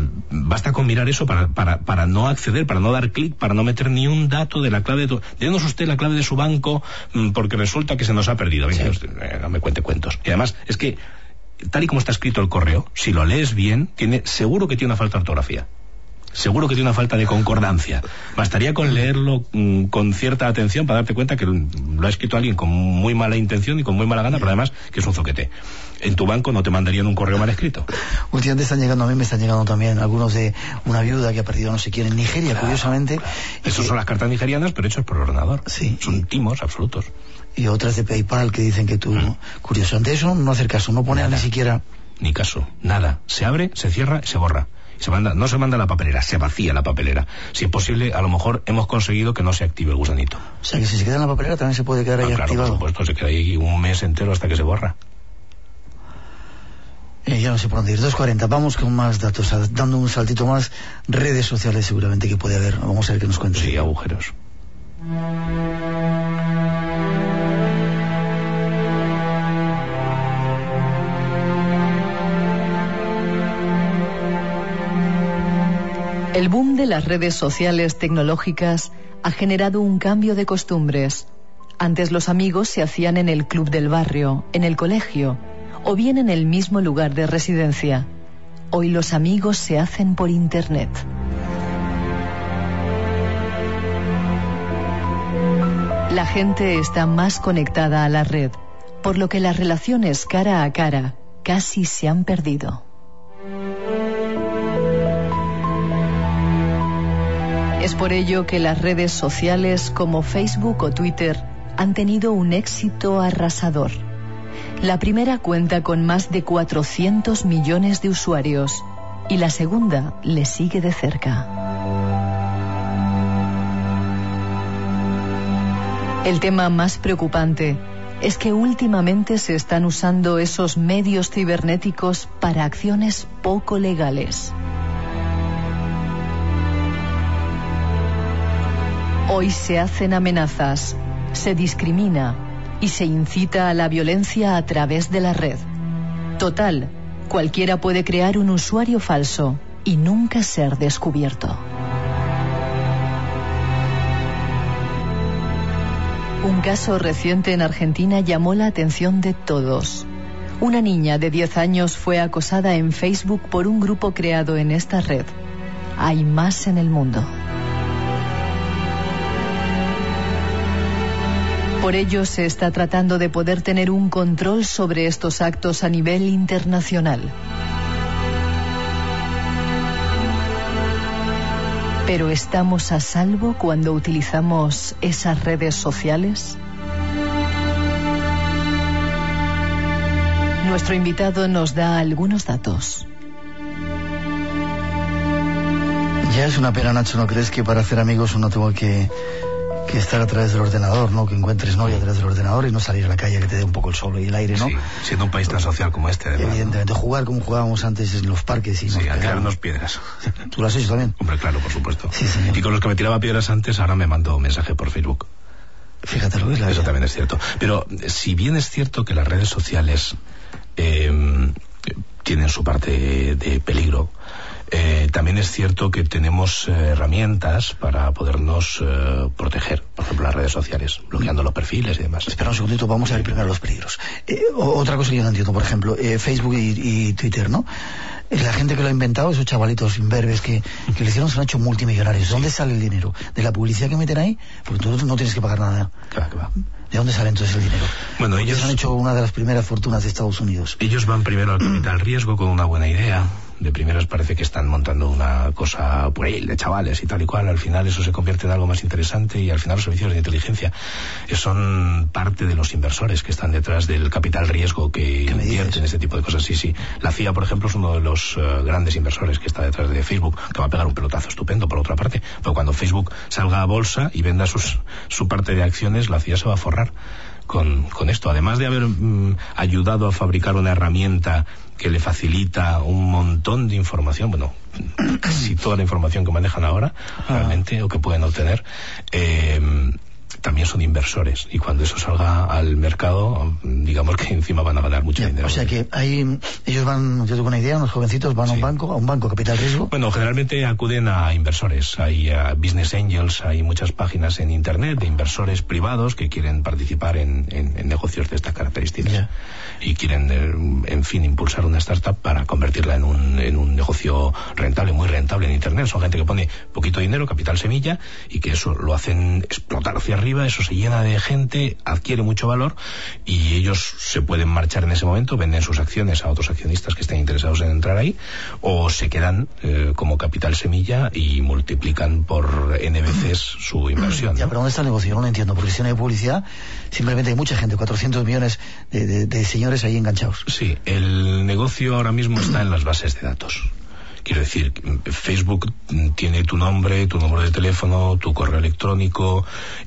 basta con mirar eso para, para, para no acceder, para no dar clic, para no meter ni un dato de la clave de tu... Denos usted la clave de su banco porque resulta que se nos ha perdido. Venga, sí. No me cuente cuentos. Y además, es que, tal y como está escrito el correo, si lo lees bien, tiene, seguro que tiene una falta de ortografía. Seguro que tiene una falta de concordancia. Bastaría con leerlo mmm, con cierta atención para darte cuenta que lo ha escrito alguien con muy mala intención y con muy mala gana, pero además que es un zoquete. En tu banco no te mandarían un correo mal escrito. Últimamente están llegando, a mí me están llegando también algunos de una viuda que ha perdido no sé quién en Nigeria, claro. Curiosamente. Esas que... son las cartas nigerianas, pero hechas por ordenador. Sí. Son timos absolutos. Y otras de PayPal que dicen que tú... Mm. Curioso, ante eso no hacer caso, no poner ni siquiera... ni caso, nada. Se abre, se cierra, se borra. Se manda, no se manda a la papelera, se vacía la papelera. Si es posible, a lo mejor hemos conseguido que no se active el gusanito. O sea, que si se queda en la papelera también se puede quedar ahí ah, claro, activado. Por supuesto, se queda ahí un mes entero hasta que se borra. Eh, ya no sé por dónde ir. dos cuarenta, vamos con más datos, dando un saltito más. Redes sociales seguramente que puede haber. Vamos a ver qué nos cuenta. Sí, agujeros. El boom de las redes sociales tecnológicas ha generado un cambio de costumbres. Antes los amigos se hacían en el club del barrio, en el colegio, o bien en el mismo lugar de residencia. Hoy los amigos se hacen por internet. La gente está más conectada a la red, por lo que las relaciones cara a cara casi se han perdido. Es por ello que las redes sociales como Facebook o Twitter han tenido un éxito arrasador. La primera cuenta con más de cuatrocientos millones de usuarios y la segunda le sigue de cerca. El tema más preocupante es que últimamente se están usando esos medios cibernéticos para acciones poco legales. Hoy se hacen amenazas, se discrimina y se incita a la violencia a través de la red. Total, cualquiera puede crear un usuario falso y nunca ser descubierto. Un caso reciente en Argentina llamó la atención de todos. Una niña de diez años fue acosada en Facebook por un grupo creado en esta red. Hay más en el mundo. Por ello se está tratando de poder tener un control sobre estos actos a nivel internacional. ¿Pero estamos a salvo cuando utilizamos esas redes sociales? Nuestro invitado nos da algunos datos. Ya es una pena, Nacho, ¿no crees que para hacer amigos uno tenga que... que estar a través del ordenador, ¿no? Que encuentres novia a través del ordenador y no salir a la calle, que te dé un poco el sol y el aire, ¿no? Sí, siendo un país tan social como este, además. Evidentemente, jugar como jugábamos antes en los parques y... Sí, a tirarnos piedras. ¿Tú lo has hecho también? Hombre, claro, por supuesto. Sí, señor. Y con los que me tiraba piedras antes, ahora me mandó un mensaje por Facebook. Fíjate lo que es la Eso vida. también es cierto. Pero si bien es cierto que las redes sociales eh, tienen su parte de peligro, Eh, también es cierto que tenemos eh, herramientas para podernos eh, proteger, por ejemplo las redes sociales, bloqueando los perfiles y demás. Espera un segundito, vamos a ver primero los peligros. Eh, otra cosa que yo no entiendo, por ejemplo, eh, Facebook y, y Twitter, ¿no? La gente que lo ha inventado, esos chavalitos imberbes que, que le hicieron, se han hecho multimillonarios. ¿De dónde sale el dinero? ¿De la publicidad que meten ahí? Porque tú no tienes que pagar nada. Que va, que va. ¿De dónde sale entonces el dinero? Bueno, Porque ellos han hecho una de las primeras fortunas de Estados Unidos. Ellos van primero al capital riesgo con una buena idea. De primeras parece que están montando una cosa por ahí de chavales y tal y cual. Al final eso se convierte en algo más interesante y al final los servicios de inteligencia son parte de los inversores que están detrás del capital riesgo que invierten en este tipo de cosas. Sí, sí. La C I A, por ejemplo, es uno de los uh, grandes inversores que está detrás de Facebook, que va a pegar un pelotazo estupendo por otra parte. Pero cuando Facebook salga a bolsa y venda sus, su parte de acciones, la C I A se va a forrar con, con esto. Además de haber mm, ayudado a fabricar una herramienta que le facilita un montón de información, bueno, casi toda la información que manejan ahora, ah. realmente, o que pueden obtener, eh, también son inversores, y cuando eso salga al mercado, digamos que encima van a ganar mucho ya, dinero. O sea que hay, ellos van, yo tengo una idea, unos jovencitos van sí. a un banco, a un banco capital riesgo. Bueno, generalmente acuden a inversores, hay uh, business angels, hay muchas páginas en internet de inversores privados que quieren participar en, en, en negocios de estas características ya. y quieren, eh, en fin, impulsar una startup para convertirla en un, en un negocio rentable, muy rentable en internet. Son gente que pone poquito dinero, capital semilla, y que eso lo hacen explotar hacia arriba arriba, eso se llena de gente, adquiere mucho valor y ellos se pueden marchar en ese momento, venden sus acciones a otros accionistas que estén interesados en entrar ahí, o se quedan eh, como capital semilla y multiplican por N veces su inversión, ¿no? Ya, pero ¿dónde está el negocio? Yo no lo entiendo, porque si no hay publicidad, simplemente hay mucha gente, cuatrocientos millones de, de, de señores ahí enganchados. Sí, el negocio ahora mismo está en las bases de datos. Quiero decir, Facebook tiene tu nombre, tu número de teléfono, tu correo electrónico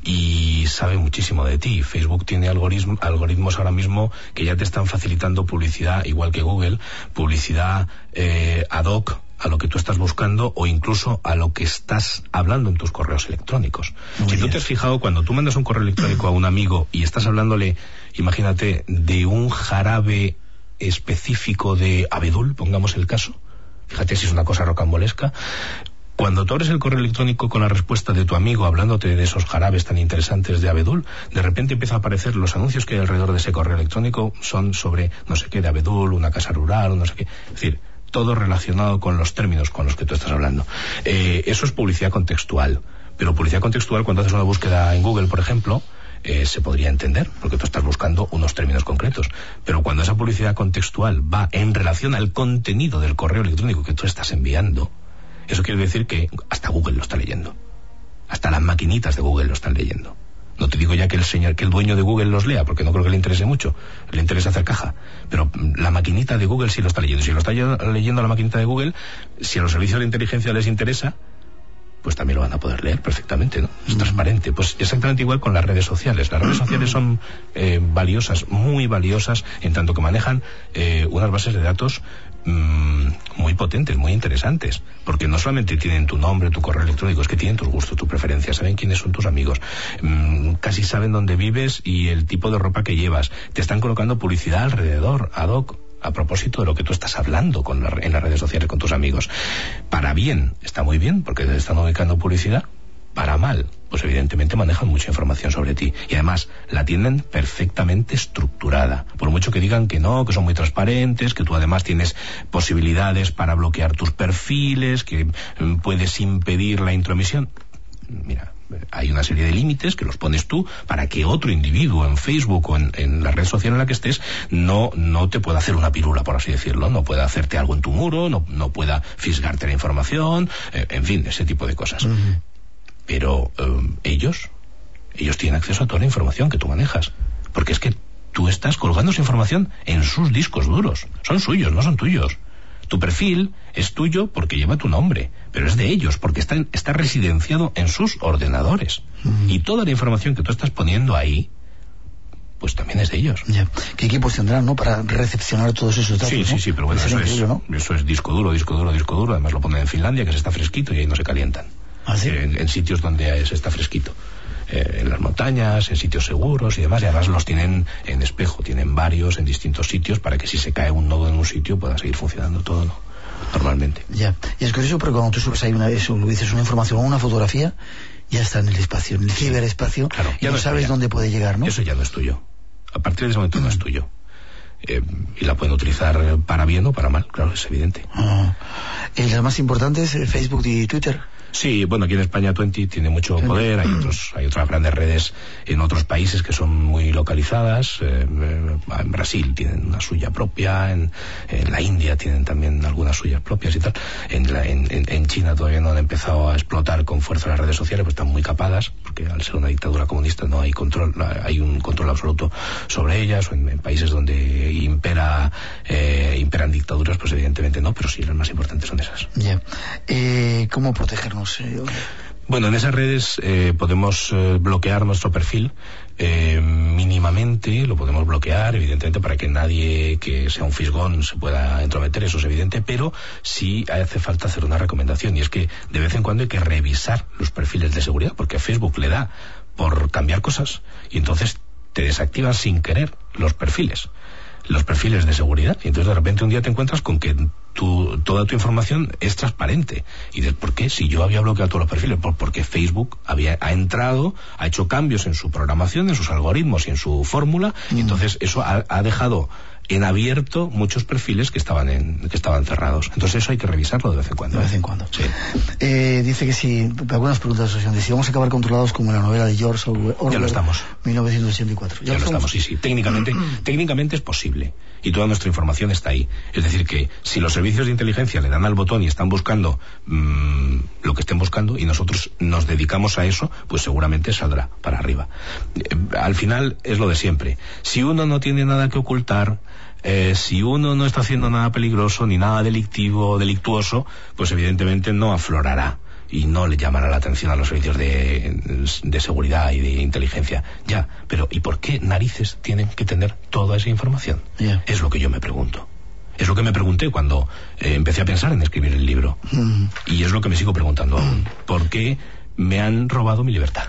y sabe muchísimo de ti. Facebook tiene algoritmos, algoritmos ahora mismo que ya te están facilitando publicidad, igual que Google, publicidad eh, ad hoc a lo que tú estás buscando o incluso a lo que estás hablando en tus correos electrónicos. Muy si bien. Tú te has fijado, cuando tú mandas un correo electrónico a un amigo y estás hablándole, imagínate, de un jarabe específico de abedul, pongamos el caso, fíjate si es una cosa rocambolesca, cuando tú abres el correo electrónico con la respuesta de tu amigo hablándote de esos jarabes tan interesantes de abedul, de repente empiezan a aparecer los anuncios que hay alrededor de ese correo electrónico, son sobre no sé qué de abedul, una casa rural, no sé qué, es decir, todo relacionado con los términos con los que tú estás hablando. Eh, eso es publicidad contextual, pero publicidad contextual, cuando haces una búsqueda en Google, por ejemplo, Eh, se podría entender, porque tú estás buscando unos términos concretos, pero cuando esa publicidad contextual va en relación al contenido del correo electrónico que tú estás enviando, eso quiere decir que hasta Google lo está leyendo, hasta las maquinitas de Google lo están leyendo. No te digo ya que el señor, que el dueño de Google los lea, porque no creo que le interese mucho, le interesa hacer caja, pero la maquinita de Google sí lo está leyendo. Si lo está leyendo la maquinita de Google, si a los servicios de inteligencia les interesa, pues también lo van a poder leer perfectamente, ¿no? Es transparente. Pues exactamente igual con las redes sociales. Las redes sociales son eh, valiosas, muy valiosas, en tanto que manejan eh, unas bases de datos mmm, muy potentes, muy interesantes, porque no solamente tienen tu nombre, tu correo electrónico, es que tienen tus gustos, tu preferencia, saben quiénes son tus amigos, mmm, casi saben dónde vives y el tipo de ropa que llevas. Te están colocando publicidad alrededor, ad hoc, a propósito de lo que tú estás hablando con la, en las redes sociales con tus amigos. Para bien, está muy bien, porque te están ubicando publicidad. Para mal, pues evidentemente manejan mucha información sobre ti. Y además, la tienen perfectamente estructurada. Por mucho que digan que no, que son muy transparentes, que tú además tienes posibilidades para bloquear tus perfiles, que mm, puedes impedir la intromisión. Mira, hay una serie de límites que los pones tú para que otro individuo en Facebook o en, en la red social en la que estés no, no te pueda hacer una pirula, por así decirlo, no pueda hacerte algo en tu muro, no, no pueda fisgarte la información, eh, en fin, ese tipo de cosas. Uh-huh. Pero eh, ellos, ellos tienen acceso a toda la información que tú manejas, porque es que tú estás colgando esa información en sus discos duros, son suyos, no son tuyos. Tu perfil es tuyo porque lleva tu nombre, pero es de ellos porque está, en, está residenciado en sus ordenadores. Mm. Y toda la información que tú estás poniendo ahí, pues también es de ellos. Ya. ¿Qué equipos tendrán, no, para recepcionar todos esos datos? Sí, sí, ¿no? sí, pero bueno, eso es, ¿no? Eso es disco duro, disco duro, disco duro. Además lo ponen en Finlandia, que se está fresquito y ahí no se calientan. ¿Ah, sí? En, en sitios donde se está fresquito. Eh, en las montañas, en sitios seguros y demás, y además los tienen en espejo, tienen varios en distintos sitios para que si se cae un nodo en un sitio pueda seguir funcionando todo, ¿no? Normalmente. Ya, y es curioso porque cuando tú subes ahí una, eso, dices una información o una fotografía, ya está en el espacio, en el ciberespacio, claro, y ya no, no sabes dónde puede llegar, ¿no? Eso ya no es tuyo. A partir de ese momento no es tuyo. Eh, y la pueden utilizar para bien o para mal, claro, es evidente. Ah. ¿Y las más importantes, Facebook y Twitter? Sí, bueno, aquí en España veinte tiene mucho poder, hay otros, hay otras grandes redes en otros países que son muy localizadas, eh, en Brasil tienen una suya propia, en, en la India tienen también algunas suyas propias y tal, en, la, en, en China todavía no han empezado a explotar con fuerza las redes sociales, pues están muy capadas, porque al ser una dictadura comunista no hay control, hay un control absoluto sobre ellas, o en, en países donde impera, eh, imperan dictaduras, pues evidentemente no, pero sí las más importantes son esas. Ya. Yeah. Eh, ¿Cómo protegernos? Bueno, en esas redes eh, podemos eh, bloquear nuestro perfil eh, mínimamente, lo podemos bloquear, evidentemente, para que nadie que sea un fisgón se pueda entrometer, eso es evidente, pero sí hace falta hacer una recomendación, y es que de vez en cuando hay que revisar los perfiles de seguridad, porque a Facebook le da por cambiar cosas, y entonces te desactivan sin querer los perfiles. los perfiles de seguridad, y entonces de repente un día te encuentras con que tu, toda tu información es transparente, y dices, ¿por qué? Si yo había bloqueado todos los perfiles, por, porque Facebook había, ha entrado, ha hecho cambios en su programación, en sus algoritmos y en su fórmula, mm. y entonces eso ha, ha dejado en abierto muchos perfiles que estaban en, que estaban cerrados. Entonces eso hay que revisarlo de vez en cuando. De vez en cuando. Sí. Eh, dice que si, algunas preguntas, de si vamos a acabar controlados como en la novela de George Orwell. Ya lo estamos. mil novecientos ochenta y cuatro. Ya, ya lo estamos, sí, sí. Técnicamente, técnicamente es posible. Y toda nuestra información está ahí. Es decir, que si los servicios de inteligencia le dan al botón y están buscando mmm, lo que estén buscando y nosotros nos dedicamos a eso, pues seguramente saldrá para arriba. Eh, al final es lo de siempre. Si uno no tiene nada que ocultar, eh, si uno no está haciendo nada peligroso ni nada delictivo o delictuoso, pues evidentemente no aflorará y no le llamará la atención a los servicios de, de seguridad y de inteligencia. Ya, pero ¿y por qué narices tienen que tener toda esa información? Yeah. Es lo que yo me pregunto. Es lo que me pregunté cuando eh, empecé a pensar en escribir el libro. Mm. Y es lo que me sigo preguntando aún. ¿Por qué me han robado mi libertad?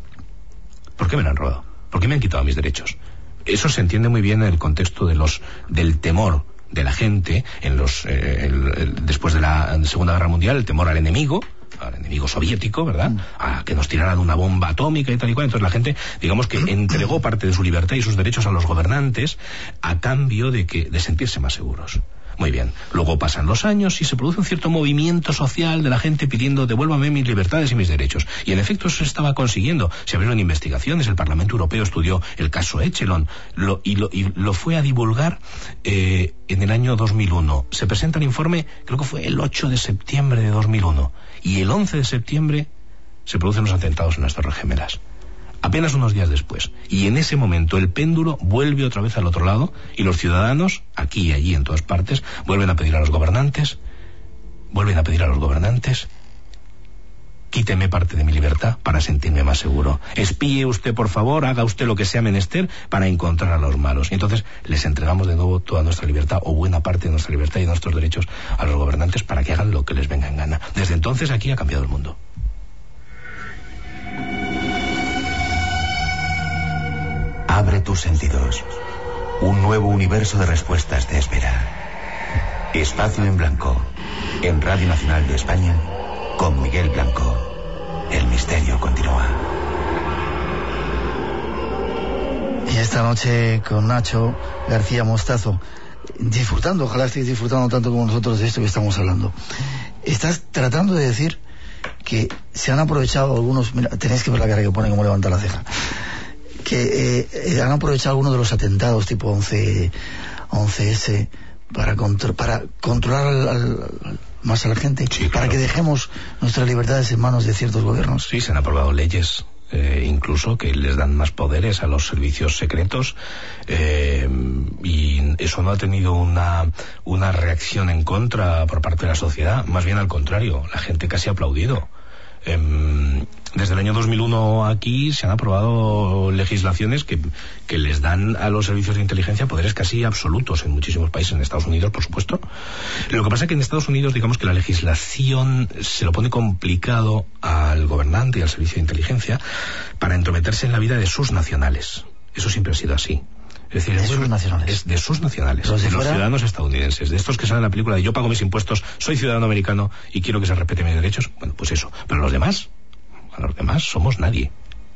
¿Por qué me la han robado? ¿Por qué me han quitado mis derechos? Eso se entiende muy bien en el contexto de los del temor de la gente en los eh, el, el, después de la Segunda Guerra Mundial, el temor al enemigo, al enemigo soviético, ¿verdad? A que nos tiraran una bomba atómica y tal y cual. Entonces la gente, digamos que entregó parte de su libertad y sus derechos a los gobernantes a cambio de que de sentirse más seguros. Muy bien. Luego pasan los años y se produce un cierto movimiento social de la gente pidiendo devuélvame mis libertades y mis derechos. Y en efecto eso se estaba consiguiendo. Se abrieron investigaciones, el Parlamento Europeo estudió el caso Echelon lo, y, lo, y lo fue a divulgar eh, en el año dos mil uno. Se presenta el informe, creo que fue el ocho de septiembre de dos mil uno. Y el once de septiembre se producen los atentados en las Torres Gemelas. Apenas unos días después. Y en ese momento el péndulo vuelve otra vez al otro lado y los ciudadanos, aquí y allí en todas partes, vuelven a pedir a los gobernantes, vuelven a pedir a los gobernantes, quíteme parte de mi libertad para sentirme más seguro. Espíe usted, por favor, haga usted lo que sea menester para encontrar a los malos. Y entonces les entregamos de nuevo toda nuestra libertad o buena parte de nuestra libertad y nuestros derechos a los gobernantes para que hagan lo que les venga en gana. Desde entonces aquí ha cambiado el mundo. Abre tus sentidos. Un nuevo universo de respuestas te espera. Espacio en Blanco. En Radio Nacional de España, con Miguel Blanco. El misterio continúa. Y esta noche con Nacho García Mostazo, disfrutando, ojalá estéis disfrutando tanto como nosotros de esto que estamos hablando. Estás tratando de decir que se han aprovechado algunos... Mira, tenéis que ver la cara que pone como levanta la ceja. Que eh, han aprovechado algunos de los atentados tipo once ese para, contro para controlar al, al, al, más a la gente, sí, claro. Para que dejemos nuestras libertades en manos de ciertos gobiernos. Sí, se han aprobado leyes eh, incluso que les dan más poderes a los servicios secretos eh, y eso no ha tenido una, una reacción en contra por parte de la sociedad, más bien al contrario, la gente casi ha aplaudido. Eh, desde el año dos mil uno aquí se han aprobado legislaciones que, que les dan a los servicios de inteligencia poderes casi absolutos en muchísimos países, en Estados Unidos por supuesto. Lo que pasa es que en Estados Unidos digamos que la legislación se lo pone complicado al gobernante y al servicio de inteligencia para entrometerse en la vida de sus nacionales. Eso siempre ha sido así. Es decir, de sus nacionales. Es de sus nacionales, de, de los ciudadanos estadounidenses, de estos que salen en la película de yo pago mis impuestos, soy ciudadano americano y quiero que se respeten mis derechos. Bueno, pues eso. Pero los demás, a los demás somos nadie.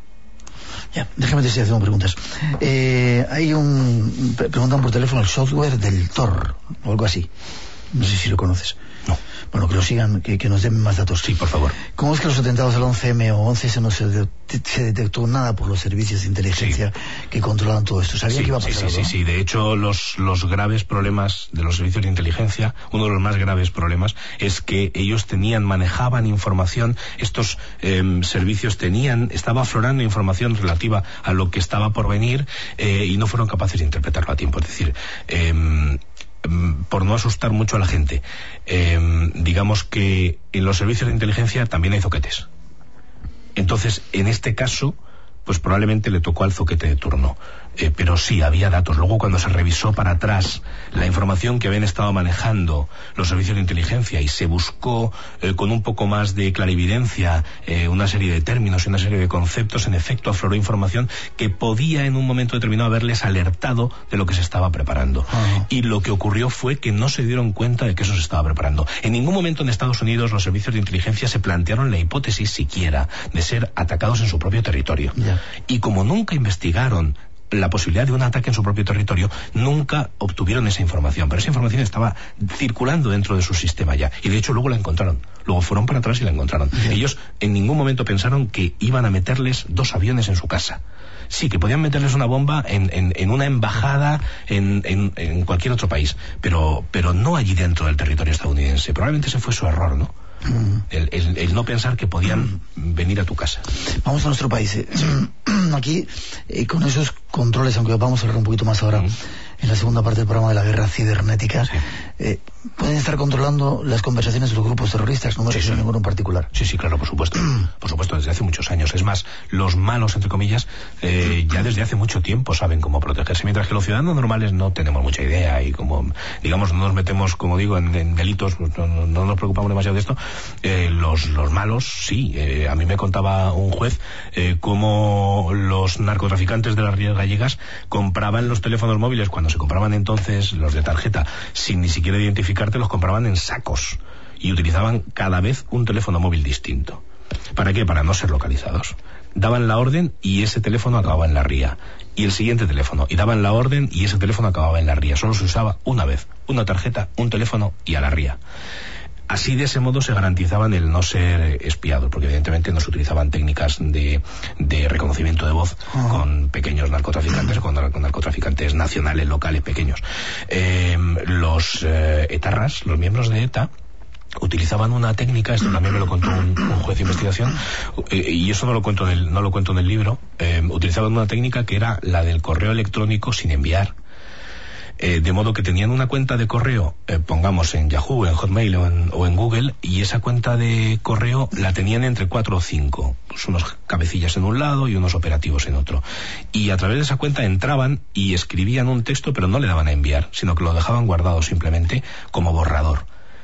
Ya, déjame te estoy haciendo preguntas. Eh, hay un... Preguntan por teléfono el software del Tor, o algo así. No sé si lo conoces. No. Bueno, que lo sigan, que, que nos den más datos. Sí, por favor. ¿Cómo es que los atentados al once eme o once ese no se, de, se detectó nada por los servicios de inteligencia sí. que controlaban todo esto? ¿Sabía sí, que iba a pasar? Sí, sí, sí, sí. De hecho, los, los graves problemas de los servicios de inteligencia, uno de los más graves problemas, es que ellos tenían, manejaban información, estos eh, servicios tenían, estaba aflorando información relativa a lo que estaba por venir eh, y no fueron capaces de interpretarlo a tiempo. Es decir, eh, por no asustar mucho a la gente, eh, digamos que en los servicios de inteligencia también hay zoquetes. Entonces, en este caso, pues probablemente le tocó al zoquete de turno. Eh, pero sí, había datos. Luego, cuando se revisó para atrás la información que habían estado manejando los servicios de inteligencia y se buscó eh, con un poco más de clarividencia eh, una serie de términos y una serie de conceptos, en efecto afloró información que podía en un momento determinado haberles alertado de lo que se estaba preparando. Uh-huh. Y lo que ocurrió fue que no se dieron cuenta de que eso se estaba preparando. En ningún momento en Estados Unidos los servicios de inteligencia se plantearon la hipótesis siquiera de ser atacados en su propio territorio. Yeah. Y como nunca investigaron la posibilidad de un ataque en su propio territorio, nunca obtuvieron esa información, pero esa información estaba circulando dentro de su sistema ya, y de hecho luego la encontraron, luego fueron para atrás y la encontraron. Sí. Ellos en ningún momento pensaron que iban a meterles dos aviones en su casa. Sí, que podían meterles una bomba en, en, en una embajada en, en, en cualquier otro país, pero, pero no allí dentro del territorio estadounidense. Probablemente ese fue su error, ¿no? Mm. El, el, el no pensar que podían mm. venir a tu casa. Vamos a nuestro país. Eh. Aquí, eh, con esos controles, aunque vamos a hablar un poquito más ahora, mm. en la segunda parte del programa de la guerra cibernética, sí. eh, pueden estar controlando las conversaciones de los grupos terroristas, no me refiero a ninguno en particular. Sí, sí, claro, por supuesto. Por supuesto, desde hace muchos años. Es más, los malos, entre comillas, eh, ya desde hace mucho tiempo saben cómo protegerse, mientras que los ciudadanos normales no tenemos mucha idea y como, digamos, no nos metemos, como digo, en, en delitos, no, no, no nos preocupamos demasiado de esto. Eh, los, los malos, sí. Eh, a mí me contaba un juez eh, cómo los narcotraficantes de las Rías Gallegas compraban los teléfonos móviles, cuando se compraban entonces los de tarjeta, sin ni siquiera identificarte, los compraban en sacos y utilizaban cada vez un teléfono móvil distinto. ¿Para qué? Para no ser localizados. Daban la orden y ese teléfono acababa en la ría, y el siguiente teléfono, y daban la orden y ese teléfono acababa en la ría. Solo se usaba una vez, una tarjeta, un teléfono y a la ría. Así, de ese modo, se garantizaban el no ser espiados, porque evidentemente no se utilizaban técnicas de, de reconocimiento de voz uh-huh. con pequeños narcotraficantes, con, con narcotraficantes nacionales, locales, pequeños. Eh, los eh, etarras, los miembros de ETA, utilizaban una técnica, esto también me lo contó un, un juez de investigación, eh, y eso no lo cuento en el, no lo cuento en el libro, eh, utilizaban una técnica que era la del correo electrónico sin enviar. Eh, de modo que tenían una cuenta de correo, eh, pongamos en Yahoo, en Hotmail o en, o en Google, y esa cuenta de correo la tenían entre cuatro o cinco, pues unos cabecillas en un lado y unos operativos en otro, y a través de esa cuenta entraban y escribían un texto, pero no le daban a enviar, sino que lo dejaban guardado simplemente como borrador,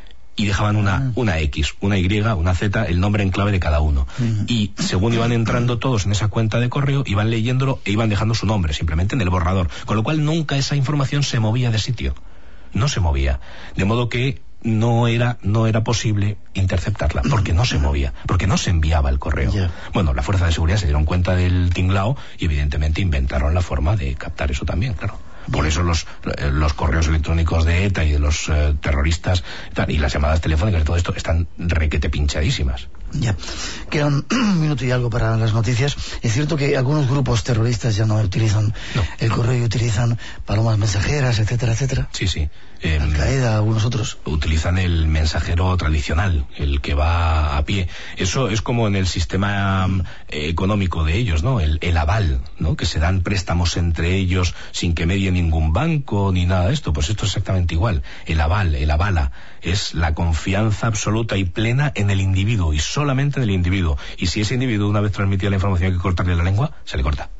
y dejaban una, una X, una Y, una Z, el nombre en clave de cada uno. Uh-huh. Y según iban entrando todos en esa cuenta de correo, iban leyéndolo e iban dejando su nombre, simplemente en el borrador. Con lo cual nunca esa información se movía de sitio. No se movía. De modo que no era, no era posible interceptarla, porque no se movía, porque no se enviaba el correo. Yeah. Bueno, la fuerza de seguridad se dieron cuenta del tinglao y evidentemente inventaron la forma de captar eso también, claro. Por eso los, los correos electrónicos de ETA y de los eh, terroristas y las llamadas telefónicas y todo esto están requete pinchadísimas. Ya, queda un minuto y algo para las noticias. Es cierto que algunos grupos terroristas ya no utilizan no. el correo y utilizan palomas mensajeras, etcétera, etcétera. Sí, sí. Eh, Al-Qaeda, algunos otros. Utilizan el mensajero tradicional, el que va a pie. Eso es como en el sistema eh, económico de ellos, ¿no? El, el aval, ¿no? Que se dan préstamos entre ellos sin que medie ningún banco ni nada de esto. Pues esto es exactamente igual. El aval, el avala, es la confianza absoluta y plena en el individuo y solamente en el individuo. Y si ese individuo, una vez transmitida la información, hay que cortarle la lengua, se le corta.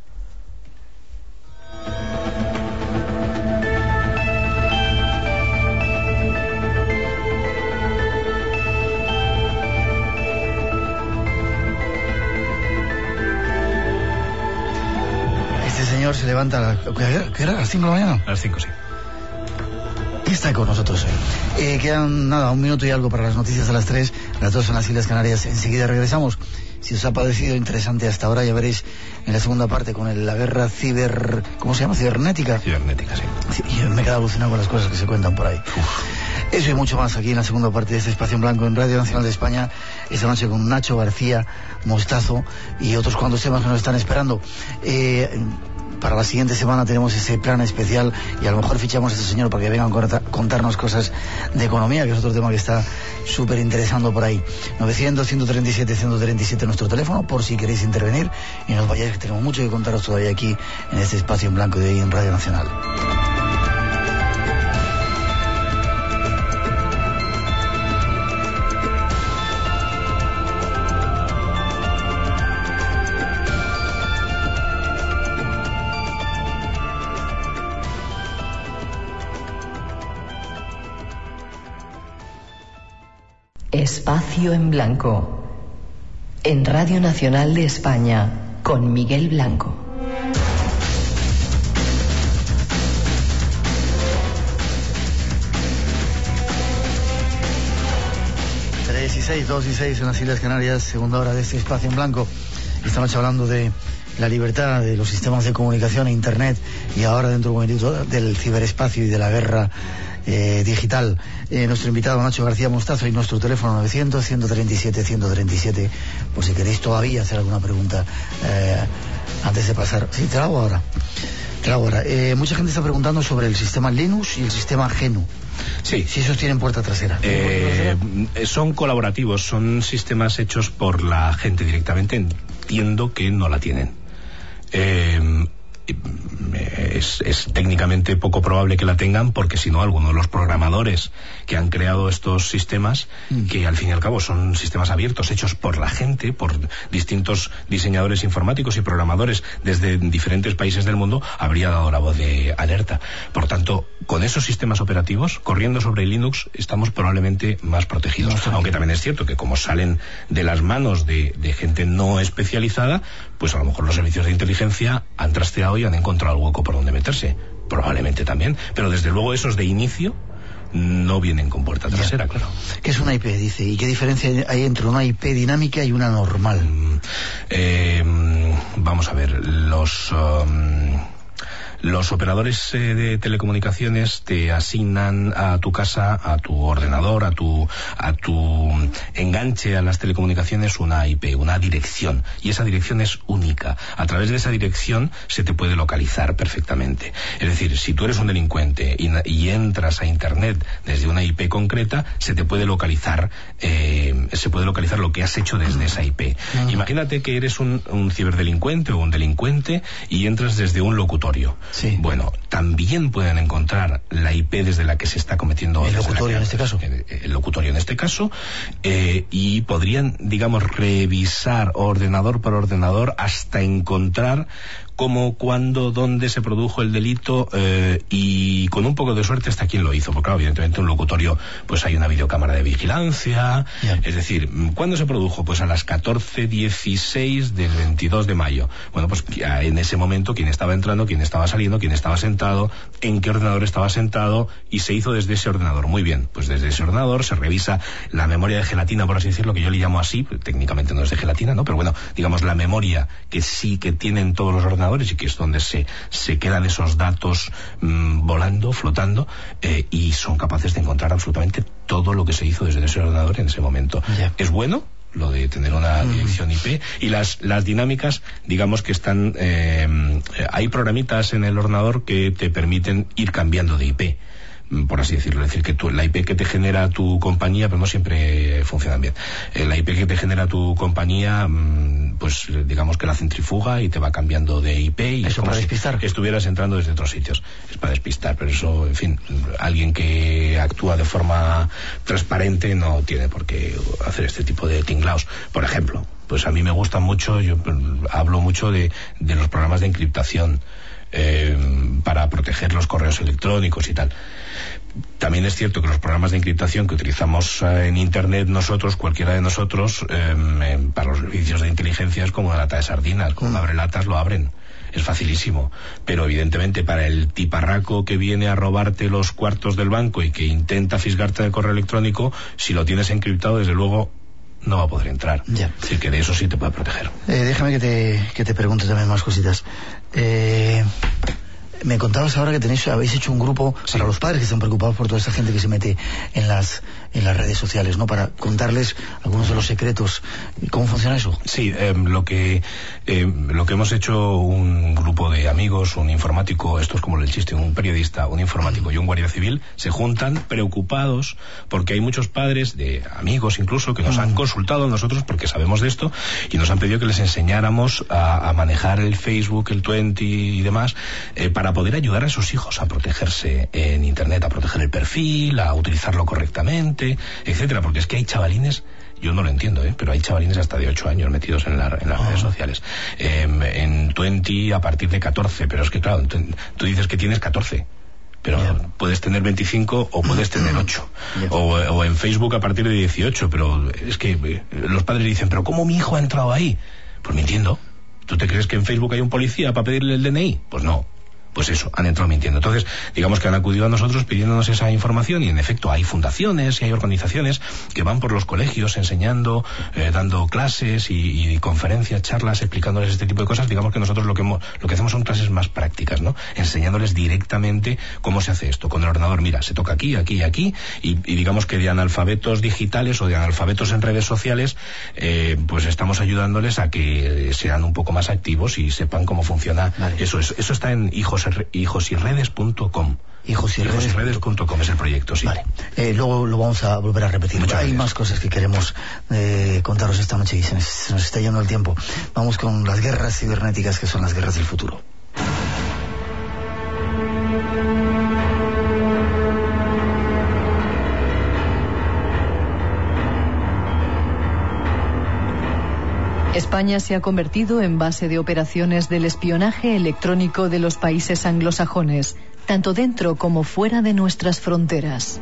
Señor se levanta a la, ¿qué era? ¿A las cinco de la mañana? A las cinco, sí. Y está con nosotros hoy. Eh, quedan, nada, un minuto y algo para las noticias a las tres, las dos en las Islas Canarias. Enseguida regresamos. Si os ha parecido interesante hasta ahora, ya veréis en la segunda parte con el, la guerra ciber... ¿Cómo se llama? ¿Cibernética? Cibernética, sí. sí yo me he quedado alucinado con las cosas que se cuentan por ahí. Uf. Eso y mucho más aquí en la segunda parte de este Espacio en Blanco en Radio Nacional de España, esta noche con Nacho García, Mostazo y otros cuantos temas que nos están esperando. Eh... Para la siguiente semana tenemos ese plan especial y a lo mejor fichamos a este señor para que vengan a contarnos cosas de economía, que es otro tema que está súper interesando por ahí. novecientos, ciento treinta y siete, ciento treinta y siete nuestro teléfono, por si queréis intervenir y nos vayáis, que tenemos mucho que contaros todavía aquí en este Espacio en Blanco de hoy en Radio Nacional. Espacio en Blanco, en Radio Nacional de España, con Miguel Blanco. tres y seis, dos y seis en las Islas Canarias, segunda hora de este Espacio en Blanco. Esta noche hablando de la libertad de los sistemas de comunicación e Internet, y ahora dentro de un momentito del ciberespacio y de la guerra eh, digital. Eh, nuestro invitado Nacho García Mostazo, y nuestro teléfono novecientos, ciento treinta y siete, ciento treinta y siete, por si queréis todavía hacer alguna pregunta eh, antes de pasar. Sí, te la hago ahora. Te la hago ahora. Eh, mucha gente está preguntando sobre el sistema Linux y el sistema G N U. Sí. Si esos tienen puerta trasera. Eh, son colaborativos, son sistemas hechos por la gente directamente. Entiendo que no la tienen. Eh, Es, es técnicamente poco probable que la tengan, porque si no, algunos de los programadores que han creado estos sistemas, mm. que al fin y al cabo son sistemas abiertos, hechos por la gente, por distintos diseñadores informáticos y programadores desde diferentes países del mundo, habría dado la voz de alerta. Por tanto, con esos sistemas operativos corriendo sobre Linux estamos probablemente más protegidos, no, aunque también es cierto que como salen de las manos de, de gente no especializada, pues a lo mejor los servicios de inteligencia han trasteado y han encontrado el hueco por donde meterse, probablemente también, pero desde luego esos de inicio no vienen con puerta trasera, claro. ¿Qué es una I P, dice? ¿Y qué diferencia hay entre una I P dinámica y una normal? Mm, eh, vamos a ver, los... Um, Los operadores eh, de telecomunicaciones te asignan a tu casa, a tu ordenador, a tu a tu enganche a las telecomunicaciones una I P, una dirección, y esa dirección es única. A través de esa dirección se te puede localizar perfectamente. Es decir, si tú eres un delincuente y, y entras a Internet desde una I P concreta, se te puede localizar eh, se puede localizar lo que has hecho desde esa I P. Uh-huh. Imagínate que eres un, un ciberdelincuente o un delincuente y entras desde un locutorio. Sí. Bueno, también pueden encontrar la I P desde la que se está cometiendo el locutorio que, en este caso el, el locutorio en este caso eh, y podrían, digamos, revisar ordenador por ordenador hasta encontrar cómo, cuándo, dónde se produjo el delito eh, y con un poco de suerte hasta quién lo hizo, porque claro, evidentemente un locutorio pues hay una videocámara de vigilancia. Yeah. Es decir, ¿cuándo se produjo? Pues a las catorce dieciséis del veintidós de mayo. Bueno, pues en ese momento quién estaba entrando, quién estaba saliendo, quién estaba sentado, en qué ordenador estaba sentado, y se hizo desde ese ordenador. Muy bien, pues desde ese ordenador se revisa la memoria de gelatina, por así decirlo, que yo le llamo así, técnicamente no es de gelatina, ¿no? Pero bueno, digamos la memoria que sí que tienen todos los ordenadores y que es donde se, se quedan esos datos mmm, volando, flotando, eh, y son capaces de encontrar absolutamente todo lo que se hizo desde ese ordenador en ese momento. Yeah. ¿Es bueno lo de tener una mm. dirección I P? Y las, las dinámicas, digamos que están... Eh, hay programitas en el ordenador que te permiten ir cambiando de I P, por así decirlo. Es decir, que tú, la I P que te genera tu compañía, pero no siempre funcionan bien. Eh, la I P que te genera tu compañía, mmm, pues digamos que la centrifuga y te va cambiando de I P, y eso es como para si despistar. Estuvieras entrando desde otros sitios. Es para despistar, pero eso, en fin, alguien que actúa de forma transparente no tiene por qué hacer este tipo de tinglaos. Por ejemplo, pues a mí me gusta mucho, yo hablo mucho de, de los programas de encriptación eh, para proteger los correos electrónicos y tal. También es cierto que los programas de encriptación que utilizamos eh, en Internet nosotros, cualquiera de nosotros, eh, eh, para los servicios de inteligencia es como una lata de sardinas, como mm. abre latas lo abren. Es facilísimo, pero evidentemente para el tiparraco que viene a robarte los cuartos del banco y que intenta fisgarte de correo electrónico, si lo tienes encriptado, desde luego no va a poder entrar. Ya. Es decir, que de eso sí te puede proteger. Eh, déjame que te, que te pregunte también más cositas. Eh... Me contabas ahora que tenéis, habéis hecho un grupo sí. para los padres que están preocupados por toda esa gente que se mete en las en las redes sociales, ¿no? Para contarles algunos de los secretos. ¿Cómo funciona eso? Sí, eh, lo que eh, lo que hemos hecho un grupo de amigos, un informático, esto es como el chiste, un periodista, un informático mm. y un guardia civil, se juntan preocupados porque hay muchos padres, de amigos incluso, que nos mm. han consultado a nosotros porque sabemos de esto y nos han pedido que les enseñáramos a, a manejar el Facebook, el veinte y demás, eh, para poder ayudar a sus hijos a protegerse en Internet, a proteger el perfil, a utilizarlo correctamente, etcétera, porque es que hay chavalines, yo no lo entiendo, ¿eh? pero hay chavalines hasta de ocho años metidos en, la, en las oh. redes sociales. Eh, en veinte a partir de catorce, pero es que claro, tú, tú dices que tienes catorce. Pero yeah. puedes tener veinticinco o puedes tener ocho. Yeah. O, o en Facebook a partir de dieciocho, pero es que eh, los padres dicen, pero ¿cómo mi hijo ha entrado ahí? Pues mintiendo. ¿Tú te crees que en Facebook hay un policía para pedirle el D N I? Pues no. pues eso, han entrado mintiendo. Entonces, digamos que han acudido a nosotros pidiéndonos esa información y en efecto hay fundaciones y hay organizaciones que van por los colegios enseñando, eh, dando clases y, y conferencias, charlas, explicándoles este tipo de cosas. Digamos que nosotros lo que, hemos, lo que hacemos son clases más prácticas, ¿no? Enseñándoles directamente cómo se hace esto. Con el ordenador, mira, se toca aquí, aquí y aquí, y, y digamos que de analfabetos digitales o de analfabetos en redes sociales, eh, pues estamos ayudándoles a que sean un poco más activos y sepan cómo funciona. Vale. Eso es, eso está en hijos hijos y redes punto com. hijos y redes punto com es el proyecto, sí. Vale. Eh, luego lo vamos a volver a repetir. Muchas Hay gracias. Más cosas que queremos eh, contaros esta noche y se nos, se nos está yendo el tiempo. Vamos con las guerras cibernéticas, que son las guerras del futuro. España se ha convertido en base de operaciones del espionaje electrónico de los países anglosajones, tanto dentro como fuera de nuestras fronteras.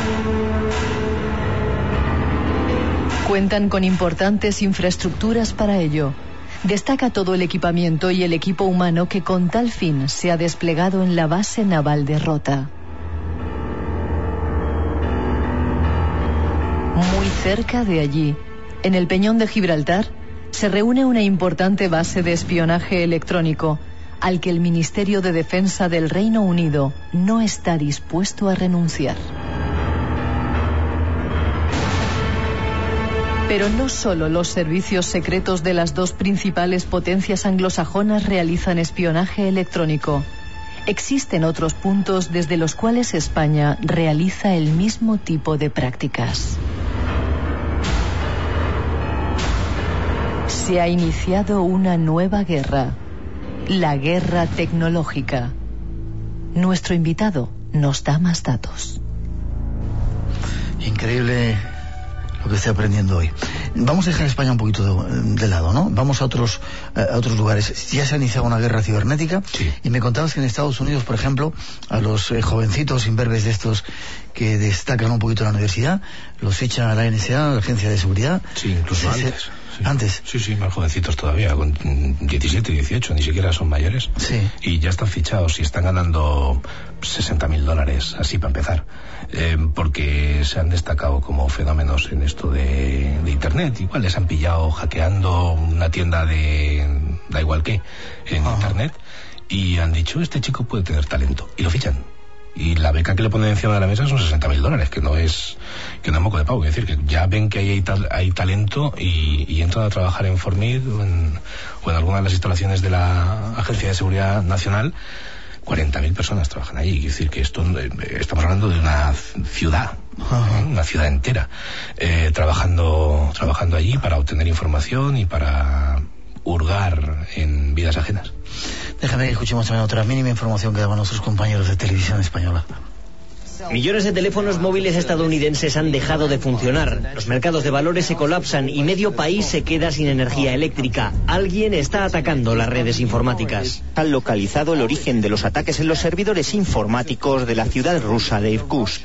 Cuentan con importantes infraestructuras para ello. Destaca todo el equipamiento y el equipo humano que con tal fin se ha desplegado en la base naval de Rota. Muy cerca de allí, en el Peñón de Gibraltar, se reúne una importante base de espionaje electrónico al que el Ministerio de Defensa del Reino Unido no está dispuesto a renunciar. Pero no solo los servicios secretos de las dos principales potencias anglosajonas realizan espionaje electrónico. Existen otros puntos desde los cuales España realiza el mismo tipo de prácticas. Se ha iniciado una nueva guerra, la guerra tecnológica. Nuestro invitado nos da más datos. Increíble lo que estoy aprendiendo hoy. Vamos a dejar España un poquito de, de lado, ¿no? Vamos a otros a otros lugares. Ya se ha iniciado una guerra cibernética, sí. Y me contabas que en Estados Unidos, por ejemplo, a los eh, jovencitos imberbes de estos que destacan un poquito en la universidad, los fichan a la N S A, a la Agencia de Seguridad. Sí, incluso se, antes. Sí. ¿Antes? Sí, sí, más jovencitos todavía, con diecisiete, dieciocho, ni siquiera son mayores. Sí. Y ya están fichados y están ganando sesenta mil dólares, así para empezar. Eh, porque se han destacado como fenómenos en esto de, de Internet. Igual les han pillado hackeando una tienda de, da igual qué, en Ajá. Internet. Y han dicho, este chico puede tener talento. Y lo fichan. Y la beca que le ponen encima de la mesa son sesenta mil dólares, que no es que no es moco de pavo. Es decir, que ya ven que hay, tal, hay talento y, y entran a trabajar en Formid o en, o en alguna de las instalaciones de la Agencia de Seguridad Nacional. cuarenta mil personas trabajan allí. Es decir, que esto eh, estamos hablando de una ciudad, ¿eh? Una ciudad entera, eh, trabajando, trabajando allí para obtener información y para hurgar en vidas ajenas. Déjame que escuchemos también otra mínima información que daban nuestros compañeros de Televisión Española. Millones de teléfonos móviles estadounidenses han dejado de funcionar. Los mercados de valores se colapsan y medio país se queda sin energía eléctrica. Alguien está atacando las redes informáticas. Han localizado el origen de los ataques en los servidores informáticos de la ciudad rusa de Irkutsk.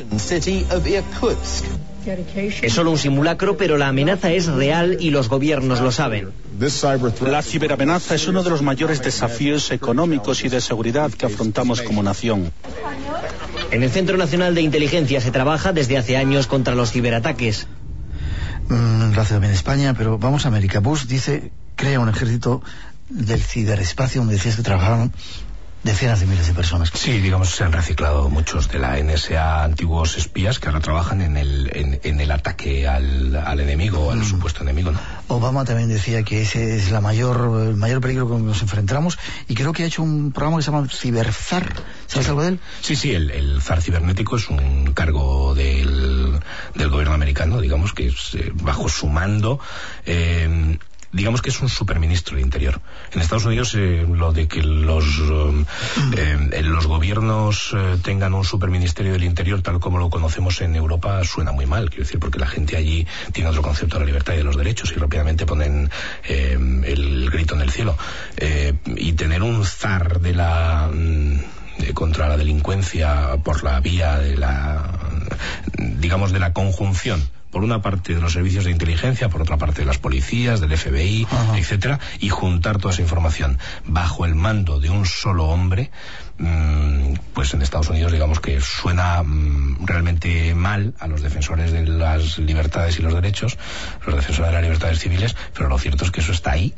Es solo un simulacro, pero la amenaza es real y los gobiernos lo saben. La ciberamenaza es uno de los mayores desafíos económicos y de seguridad que afrontamos como nación. En el Centro Nacional de Inteligencia se trabaja desde hace años contra los ciberataques. Mm, lo hace también España, pero vamos a América. Bush dice, crea un ejército del ciberespacio, donde decías que trabajaban decenas de miles de personas. Sí, digamos, se han reciclado muchos de la N S A, antiguos espías que ahora trabajan en el, en, en el ataque al, al enemigo, al mm. supuesto enemigo, ¿no? Obama también decía que ese es la mayor, el mayor peligro con que nos enfrentamos, y creo que ha hecho un programa que se llama Ciberzar. ¿Sabes sí. algo de él? Sí, sí, el, el zar cibernético es un cargo del, del gobierno americano, digamos, que es eh, bajo su mando. Eh, digamos que es un superministro de Interior. En Estados Unidos eh, lo de que los eh, los gobiernos eh, tengan un superministerio del Interior tal como lo conocemos en Europa suena muy mal, quiero decir, porque la gente allí tiene otro concepto de la libertad y de los derechos y rápidamente ponen eh, el grito en el cielo. Eh, y tener un zar de la mm, contra la delincuencia por la vía de la, digamos, de la conjunción por una parte de los servicios de inteligencia, por otra parte de las policías, del F B I, ajá, etcétera, y juntar toda esa información bajo el mando de un solo hombre, mmm, pues en Estados Unidos digamos que suena mmm, realmente mal a los defensores de las libertades y los derechos, los defensores de las libertades civiles, pero lo cierto es que eso está ahí,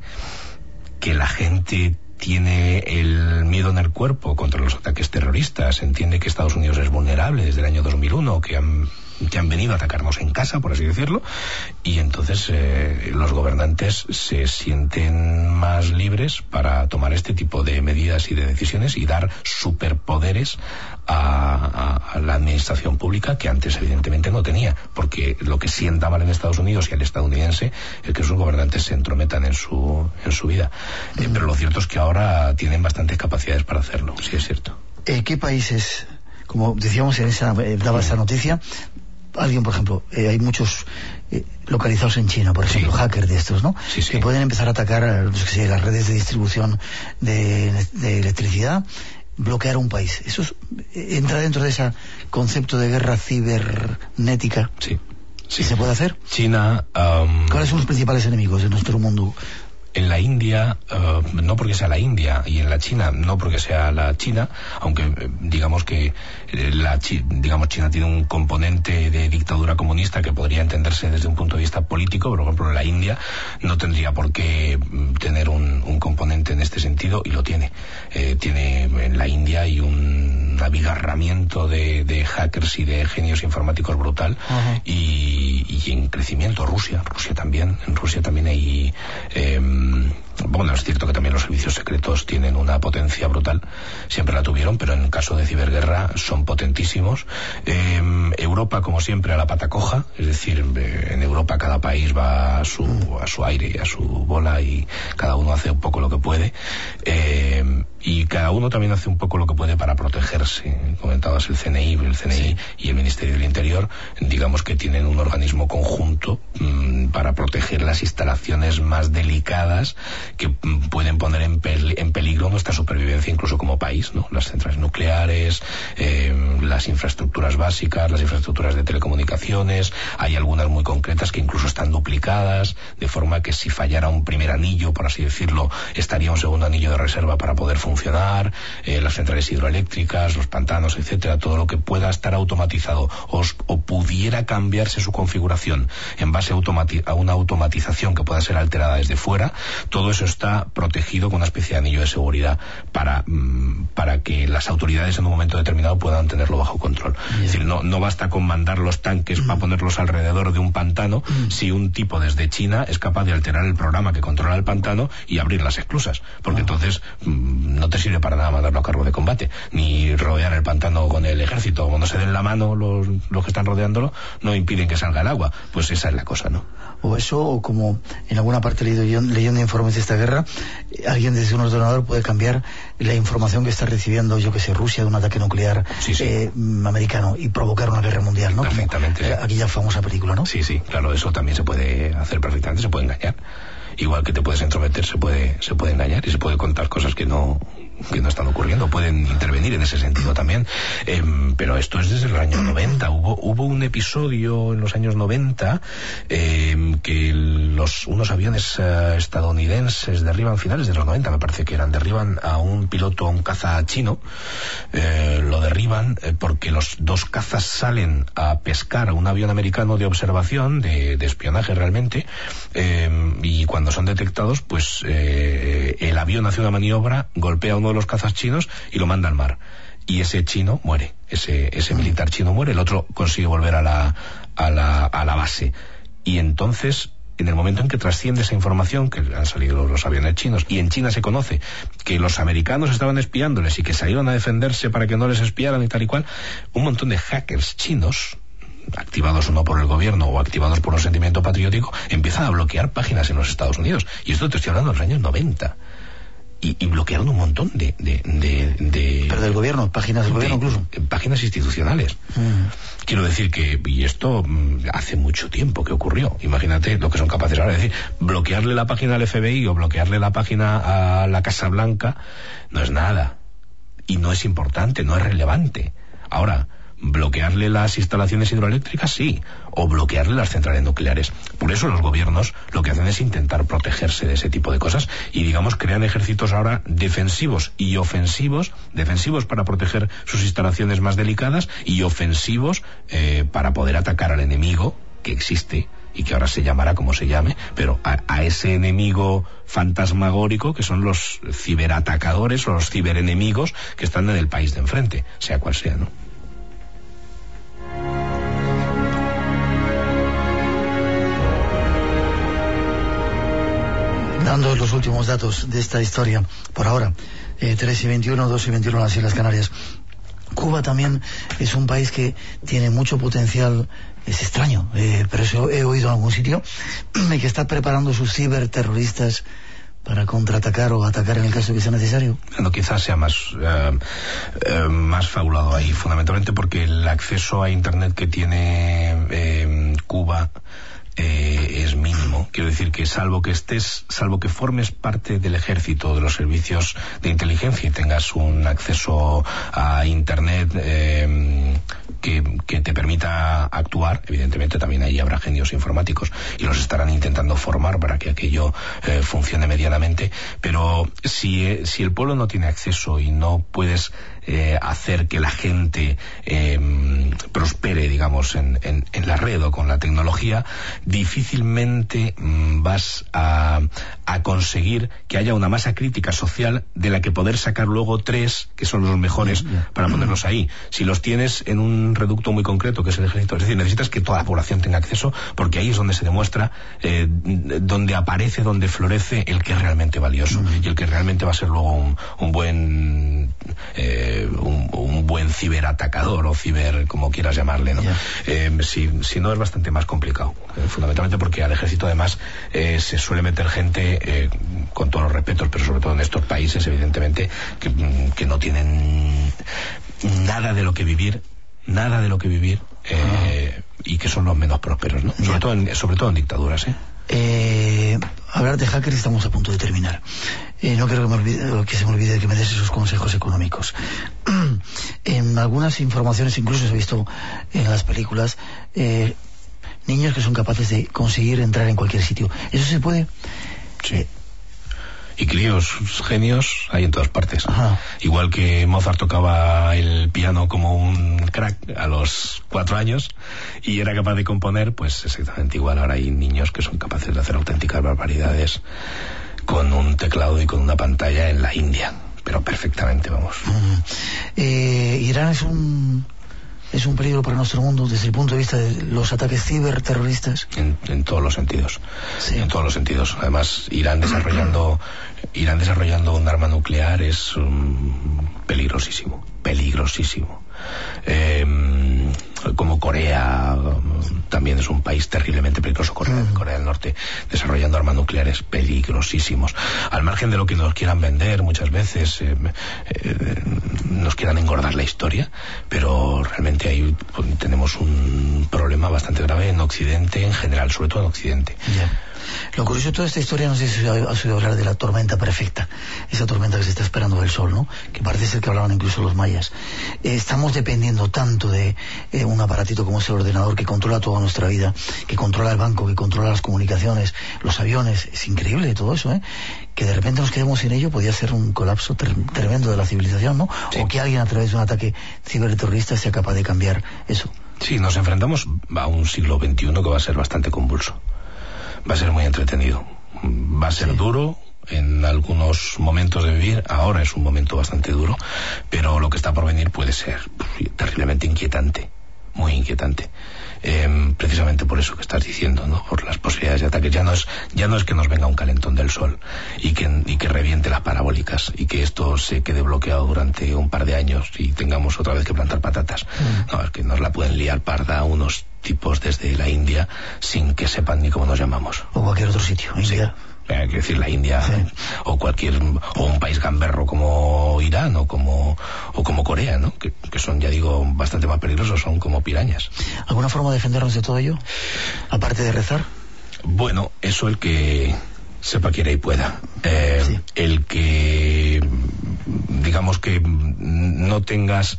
que la gente tiene el miedo en el cuerpo contra los ataques terroristas, entiende que Estados Unidos es vulnerable desde el año dos mil uno, que han, que han venido a atacarnos en casa, por así decirlo, y entonces eh, los gobernantes se sienten más libres para tomar este tipo de medidas y de decisiones y dar superpoderes a, a, a la administración pública, que antes evidentemente no tenía, porque lo que sienta mal en Estados Unidos y al estadounidense es que sus gobernantes se entrometan en su, en su vida. Eh, pero lo cierto es que ahora tienen bastantes capacidades para hacerlo, sí es cierto. Eh, ¿Qué países, como decíamos en esa, eh, daba esa noticia, alguien, por ejemplo, eh, hay muchos eh, localizados en China, por ejemplo, sí, hackers de estos, ¿no? Sí, sí. Que pueden empezar a atacar pues, que sé, las redes de distribución de, de electricidad, bloquear un país. ¿Eso es, eh, entra dentro de ese concepto de guerra cibernética? Sí. Sí. ¿Se puede hacer? China... Um... ¿Cuáles son los principales enemigos de nuestro mundo? En la India, uh, no porque sea la India, y en la China, no porque sea la China, aunque eh, digamos que eh, la Chi- digamos China tiene un componente de dictadura comunista que podría entenderse desde un punto de vista político, pero por ejemplo en la India no tendría por qué tener un, un componente en este sentido, y lo tiene. Eh, tiene en la India hay un abigarramiento de, de hackers y de genios informáticos brutal, uh-huh, y, y en crecimiento. Rusia, Rusia también, en Rusia también hay... Eh, bueno, es cierto que también los servicios secretos tienen una potencia brutal, siempre la tuvieron, pero en caso de ciberguerra son potentísimos. Eh, Europa, como siempre, a la pata coja, es decir, en Europa cada país va a su, a su aire, a su bola, y cada uno hace un poco lo que puede, eh, y cada uno también hace un poco lo que puede para protegerse. Comentabas el C N I, el C N I sí, y el Ministerio del Interior, digamos que tienen un organismo conjunto mmm, para proteger las instalaciones más delicadas que mmm, pueden poner en, pel- en peligro nuestra supervivencia incluso como país, ¿no? Las centrales nucleares, eh, las infraestructuras básicas, las infraestructuras de telecomunicaciones. Hay algunas muy concretas que incluso están duplicadas, de forma que si fallara un primer anillo, por así decirlo, estaría un segundo anillo de reserva para poder funcionar. Eh, las centrales hidroeléctricas, los pantanos, etcétera, todo lo que pueda estar automatizado o, o pudiera cambiarse su configuración en base a, automati- a una automatización que pueda ser alterada desde fuera, todo eso está protegido con una especie de anillo de seguridad para, mmm, para que las autoridades en un momento determinado puedan tenerlo bajo control. Bien. Es decir, no, no basta con mandar los tanques mm. para ponerlos alrededor de un pantano mm. si un tipo desde China es capaz de alterar el programa que controla el pantano y abrir las esclusas, porque ah. entonces mmm, no te sirve para nada mandarlo a cargo de combate, ni rodear el pantano con el ejército. Cuando se den la mano los, los que están rodeándolo, no impiden que salga el agua. Pues esa es la cosa, ¿no? O eso, o como en alguna parte he leído yo, leyendo informes de esta guerra, alguien desde un ordenador puede cambiar la información que está recibiendo, yo que sé, Rusia, de un ataque nuclear sí, sí. Eh, americano, y provocar una guerra mundial, ¿no? Perfectamente. Como, eh, aquella famosa película, ¿no? Sí, sí, claro, eso también se puede hacer perfectamente, se puede engañar. Igual que te puedes entrometer, se puede, se puede engañar y se puede contar cosas que no, que no están ocurriendo. Pueden intervenir en ese sentido también. Eh, pero esto es desde el año noventa. Hubo, hubo un episodio en los años noventa eh, que los, unos aviones uh, estadounidenses derriban, finales de los noventa, me parece que eran, derriban a un piloto, a un caza chino. Eh, lo derriban eh, porque los dos cazas salen a pescar a un avión americano de observación, de, de espionaje realmente, eh, y cuando son detectados, pues eh, el avión hace una maniobra, golpea a uno de los cazas chinos y lo manda al mar. Y ese chino muere, ese, ese militar chino muere, el otro consigue volver a la, a la, a la base. Y entonces, en el momento en que trasciende esa información, que han salido los aviones chinos, y en China se conoce que los americanos estaban espiándoles y que salieron a defenderse para que no les espiaran y tal y cual, un montón de hackers chinos, activados o no por el gobierno o activados por un sentimiento patriótico, empiezan a bloquear páginas en los Estados Unidos. Y esto te estoy hablando de los años noventa. Y, y bloquearon un montón de, de, de, de... Pero del gobierno, páginas del gobierno incluso. Páginas institucionales. Mm. Quiero decir que, y esto hace mucho tiempo que ocurrió. Imagínate lo que son capaces ahora de decir, bloquearle la página al F B I o bloquearle la página a la Casa Blanca no es nada. Y no es importante, no es relevante. Ahora, bloquearle las instalaciones hidroeléctricas, sí, o bloquearle las centrales nucleares. Por eso los gobiernos lo que hacen es intentar protegerse de ese tipo de cosas y, digamos, crean ejércitos ahora defensivos y ofensivos, defensivos para proteger sus instalaciones más delicadas y ofensivos eh, para poder atacar al enemigo que existe y que ahora se llamará como se llame, pero a, a ese enemigo fantasmagórico que son los ciberatacadores o los ciberenemigos que están en el país de enfrente, sea cual sea, ¿no? Dando los últimos datos de esta historia, por ahora, eh, tres y veintiuno, dos y veintiuno en las Islas Canarias. Cuba también es un país que tiene mucho potencial, es extraño, eh, pero eso he oído en algún sitio, que está preparando sus ciberterroristas para contraatacar o atacar en el caso que sea necesario. Bueno, quizás sea más eh, eh, más fabulado ahí, fundamentalmente porque el acceso a Internet que tiene eh, Cuba Eh, es mínimo. Quiero decir que salvo que estés, salvo que formes parte del ejército, de los servicios de inteligencia y tengas un acceso a Internet eh, que, que te permita actuar, evidentemente también ahí habrá genios informáticos y los estarán intentando formar para que aquello eh, funcione medianamente, pero si, eh, si el pueblo no tiene acceso y no puedes eh, hacer que la gente eh, prospere, digamos, en, en, en la red o con la tecnología, difícilmente mmm, vas a, a conseguir que haya una masa crítica social de la que poder sacar luego tres que son los mejores para ponerlos ahí. Si los tienes en un reducto muy concreto que es el ejército, es decir, necesitas que toda la población tenga acceso, porque ahí es donde se demuestra, eh, donde aparece, donde florece el que es realmente valioso y el que realmente va a ser luego un, un buen eh, un, un buen ciberatacador o ciber, como quieras llamarle, ¿no? Eh, si, si no es bastante más complicado, eh, fundamentalmente porque al ejército además eh, se suele meter gente eh, con todos los respetos, pero sobre todo en estos países evidentemente que, que no tienen nada de lo que vivir nada de lo que vivir eh, y que son los menos prósperos, ¿no? Sobre todo en, sobre todo en dictaduras, ¿eh? Eh, hablar de hackers, estamos a punto de terminar. Eh, no quiero que, me olvide, que se me olvide que me des esos consejos económicos. En algunas informaciones, incluso se ha visto en las películas, eh, niños que son capaces de conseguir entrar en cualquier sitio. ¿Eso se puede? Sí. Eh, Y críos, genios, hay en todas partes. Ajá. Igual que Mozart tocaba el piano como un crack a los cuatro años y era capaz de componer, pues exactamente igual. Ahora hay niños que son capaces de hacer auténticas barbaridades con un teclado y con una pantalla en la India, pero perfectamente, vamos. Mm. Eh, Irán es un... es un peligro para nuestro mundo desde el punto de vista de los ataques ciberterroristas. En, en todos los sentidos. Sí. En todos los sentidos. Además, Irán desarrollando, Irán desarrollando un arma nuclear es um, peligrosísimo, peligrosísimo. Eh, como Corea también es un país terriblemente peligroso, Corea, Corea del Norte, desarrollando armas nucleares peligrosísimos, al margen de lo que nos quieran vender muchas veces, eh, eh, nos quieran engordar la historia, pero realmente ahí pues, tenemos un problema bastante grave en Occidente en general, sobre todo en Occidente. Yeah. Lo curioso de toda esta historia, no sé si has oído hablar de la tormenta perfecta, esa tormenta que se está esperando del sol, ¿no? Que parece ser que hablaban incluso los mayas. Eh, estamos dependiendo tanto de eh, un aparatito como es el ordenador que controla toda nuestra vida, que controla el banco, que controla las comunicaciones, los aviones. Es increíble todo eso, ¿eh? Que de repente nos quedemos sin ello podría ser un colapso ter tremendo de la civilización, ¿no? Sí. O que alguien a través de un ataque ciberterrorista sea capaz de cambiar eso. Sí, nos enfrentamos a un siglo veintiuno que va a ser bastante convulso. Va a ser muy entretenido, va a ser sí. duro en algunos momentos de vivir, ahora es un momento bastante duro, pero lo que está por venir puede ser pues, terriblemente inquietante, muy inquietante. Eh, precisamente por eso que estás diciendo, ¿no? Por las posibilidades de ataque. Ya no es, ya no es que nos venga un calentón del sol y que, y que reviente las parabólicas y que esto se quede bloqueado durante un par de años y tengamos otra vez que plantar patatas. Mm. No, es que nos la pueden liar parda unos tipos desde la India sin que sepan ni cómo nos llamamos. O cualquier otro sitio, India. Sí. Hay que decir la India, sí. o cualquier o un país gamberro como Irán o como o como Corea, ¿no? Que, que son, ya digo, bastante más peligrosos, son como pirañas. ¿Alguna forma de defendernos de todo ello? Aparte de rezar. Bueno, eso el que sepa, quiera y pueda. Eh, sí. El que digamos que no tengas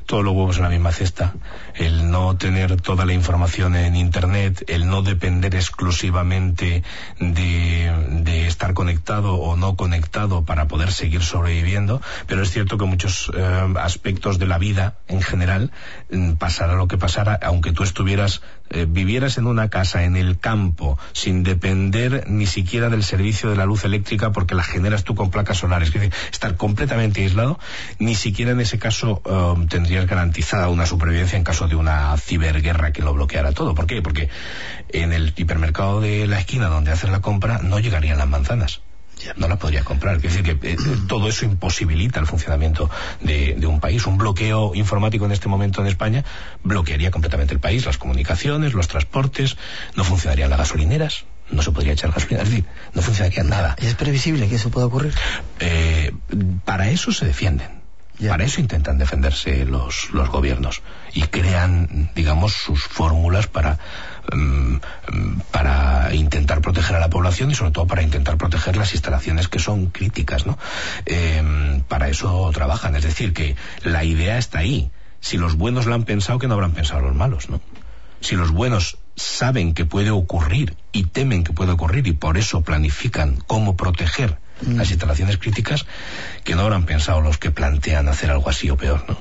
todos los huevos en la misma cesta, el no tener toda la información en Internet, el no depender exclusivamente de, de estar conectado o no conectado para poder seguir sobreviviendo, pero es cierto que muchos eh, aspectos de la vida en general, pasara lo que pasara, aunque tú estuvieras, eh, vivieras en una casa, en el campo, sin depender ni siquiera del servicio de la luz eléctrica porque la generas tú con placas solares, es decir, estar completamente aislado, ni siquiera en ese caso eh, tendrías garantizada una supervivencia en caso de una ciberguerra que lo bloqueara todo. ¿Por qué? Porque en el hipermercado de la esquina donde haces la compra no llegarían las manzanas. No las podría comprar. Es decir, que eh, todo eso imposibilita el funcionamiento de, de un país. Un bloqueo informático en este momento en España bloquearía completamente el país, las comunicaciones, los transportes, no funcionarían las gasolineras, no se podría echar gasolina, es decir, no funcionaría nada. ¿Es previsible que eso pueda ocurrir? Eh, para eso se defienden. Ya. Para eso intentan defenderse los, los gobiernos y crean, digamos, sus fórmulas para, um, para intentar proteger a la población y sobre todo para intentar proteger las instalaciones que son críticas, ¿no? Eh, para eso trabajan, es decir, que la idea está ahí. Si los buenos la han pensado, que no habrán pensado los malos, ¿no? Si los buenos saben que puede ocurrir y temen que puede ocurrir y por eso planifican cómo proteger las instalaciones críticas, que no habrán pensado los que plantean hacer algo así o peor, ¿no?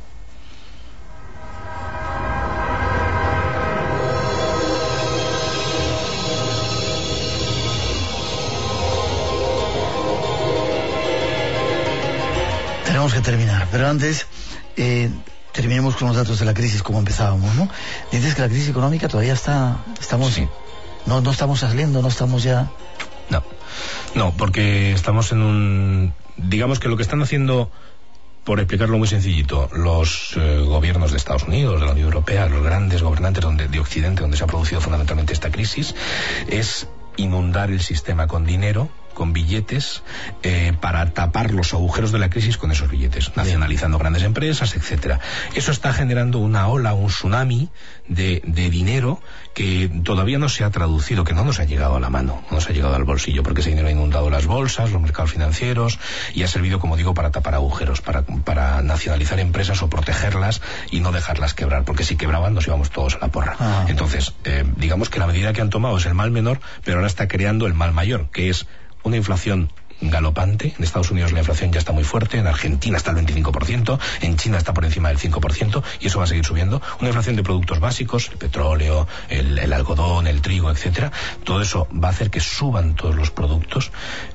Tenemos que terminar, pero antes eh, terminemos con los datos de la crisis como empezábamos, ¿no? Dices que la crisis económica todavía está, estamos, sí. no, no estamos saliendo, no estamos ya. No, no, porque estamos en un... Digamos que lo que están haciendo, por explicarlo muy sencillito, los eh, gobiernos de Estados Unidos, de la Unión Europea, los grandes gobernantes donde, de Occidente, donde se ha producido fundamentalmente esta crisis, es inundar el sistema con dinero, con billetes, eh, para tapar los agujeros de la crisis con esos billetes, nacionalizando grandes empresas, etcétera. Eso está generando una ola, un tsunami de, de dinero que todavía no se ha traducido, que no nos ha llegado a la mano, no nos ha llegado al bolsillo, porque ese dinero ha inundado las bolsas, los mercados financieros, y ha servido, como digo, para tapar agujeros, para, para nacionalizar empresas o protegerlas y no dejarlas quebrar, porque si quebraban nos íbamos todos a la porra. Ah. Entonces, eh, digamos que la medida que han tomado es el mal menor, pero ahora está creando el mal mayor, que es una inflación galopante. En Estados Unidos la inflación ya está muy fuerte, en Argentina está al veinticinco por ciento, en China está por encima del cinco por ciento y eso va a seguir subiendo. Una inflación de productos básicos, el petróleo, el, el algodón, el trigo, etcétera. Todo eso va a hacer que suban todos los productos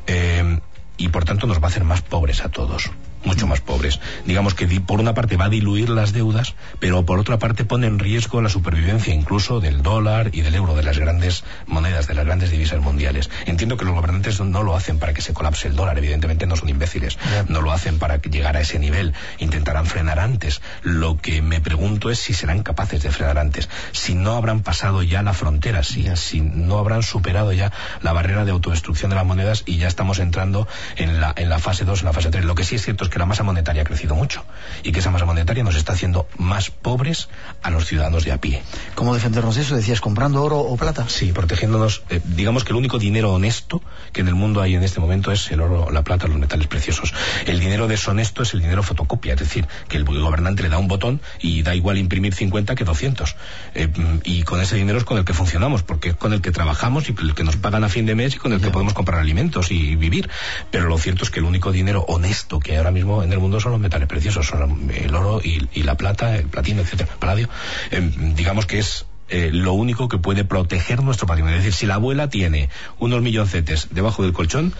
eh, y por tanto nos va a hacer más pobres a todos. Mucho más pobres. Digamos que por una parte va a diluir las deudas, pero por otra parte pone en riesgo la supervivencia incluso del dólar y del euro, de las grandes monedas, de las grandes divisas mundiales. Entiendo que los gobernantes no lo hacen para que se colapse el dólar, evidentemente no son imbéciles, no lo hacen para llegar a ese nivel, intentarán frenar antes. Lo que me pregunto es si serán capaces de frenar antes, si no habrán pasado ya la frontera, si, si no habrán superado ya la barrera de autodestrucción de las monedas y ya estamos entrando en la, en la fase dos, en la fase tres. Lo que sí es cierto es que la masa monetaria ha crecido mucho y que esa masa monetaria nos está haciendo más pobres a los ciudadanos de a pie. ¿Cómo defendernos de eso? ¿Decías comprando oro o plata? Sí, protegiéndonos. Eh, digamos que el único dinero honesto que en el mundo hay en este momento es el oro, la plata, los metales preciosos. El dinero deshonesto es el dinero fotocopia, es decir, que el gobernante le da un botón y da igual imprimir cincuenta que doscientos. Eh, y con ese dinero es con el que funcionamos, porque es con el que trabajamos y el que nos pagan a fin de mes y con el que yeah. podemos comprar alimentos y vivir. Pero lo cierto es que el único dinero honesto que hay ahora mismo en el mundo son los metales preciosos, son el oro y, y la plata, el platino, etcétera, el paladio. Eh, digamos que es eh, lo único que puede proteger nuestro patrimonio. Es decir, si la abuela tiene unos milloncetes debajo del colchón,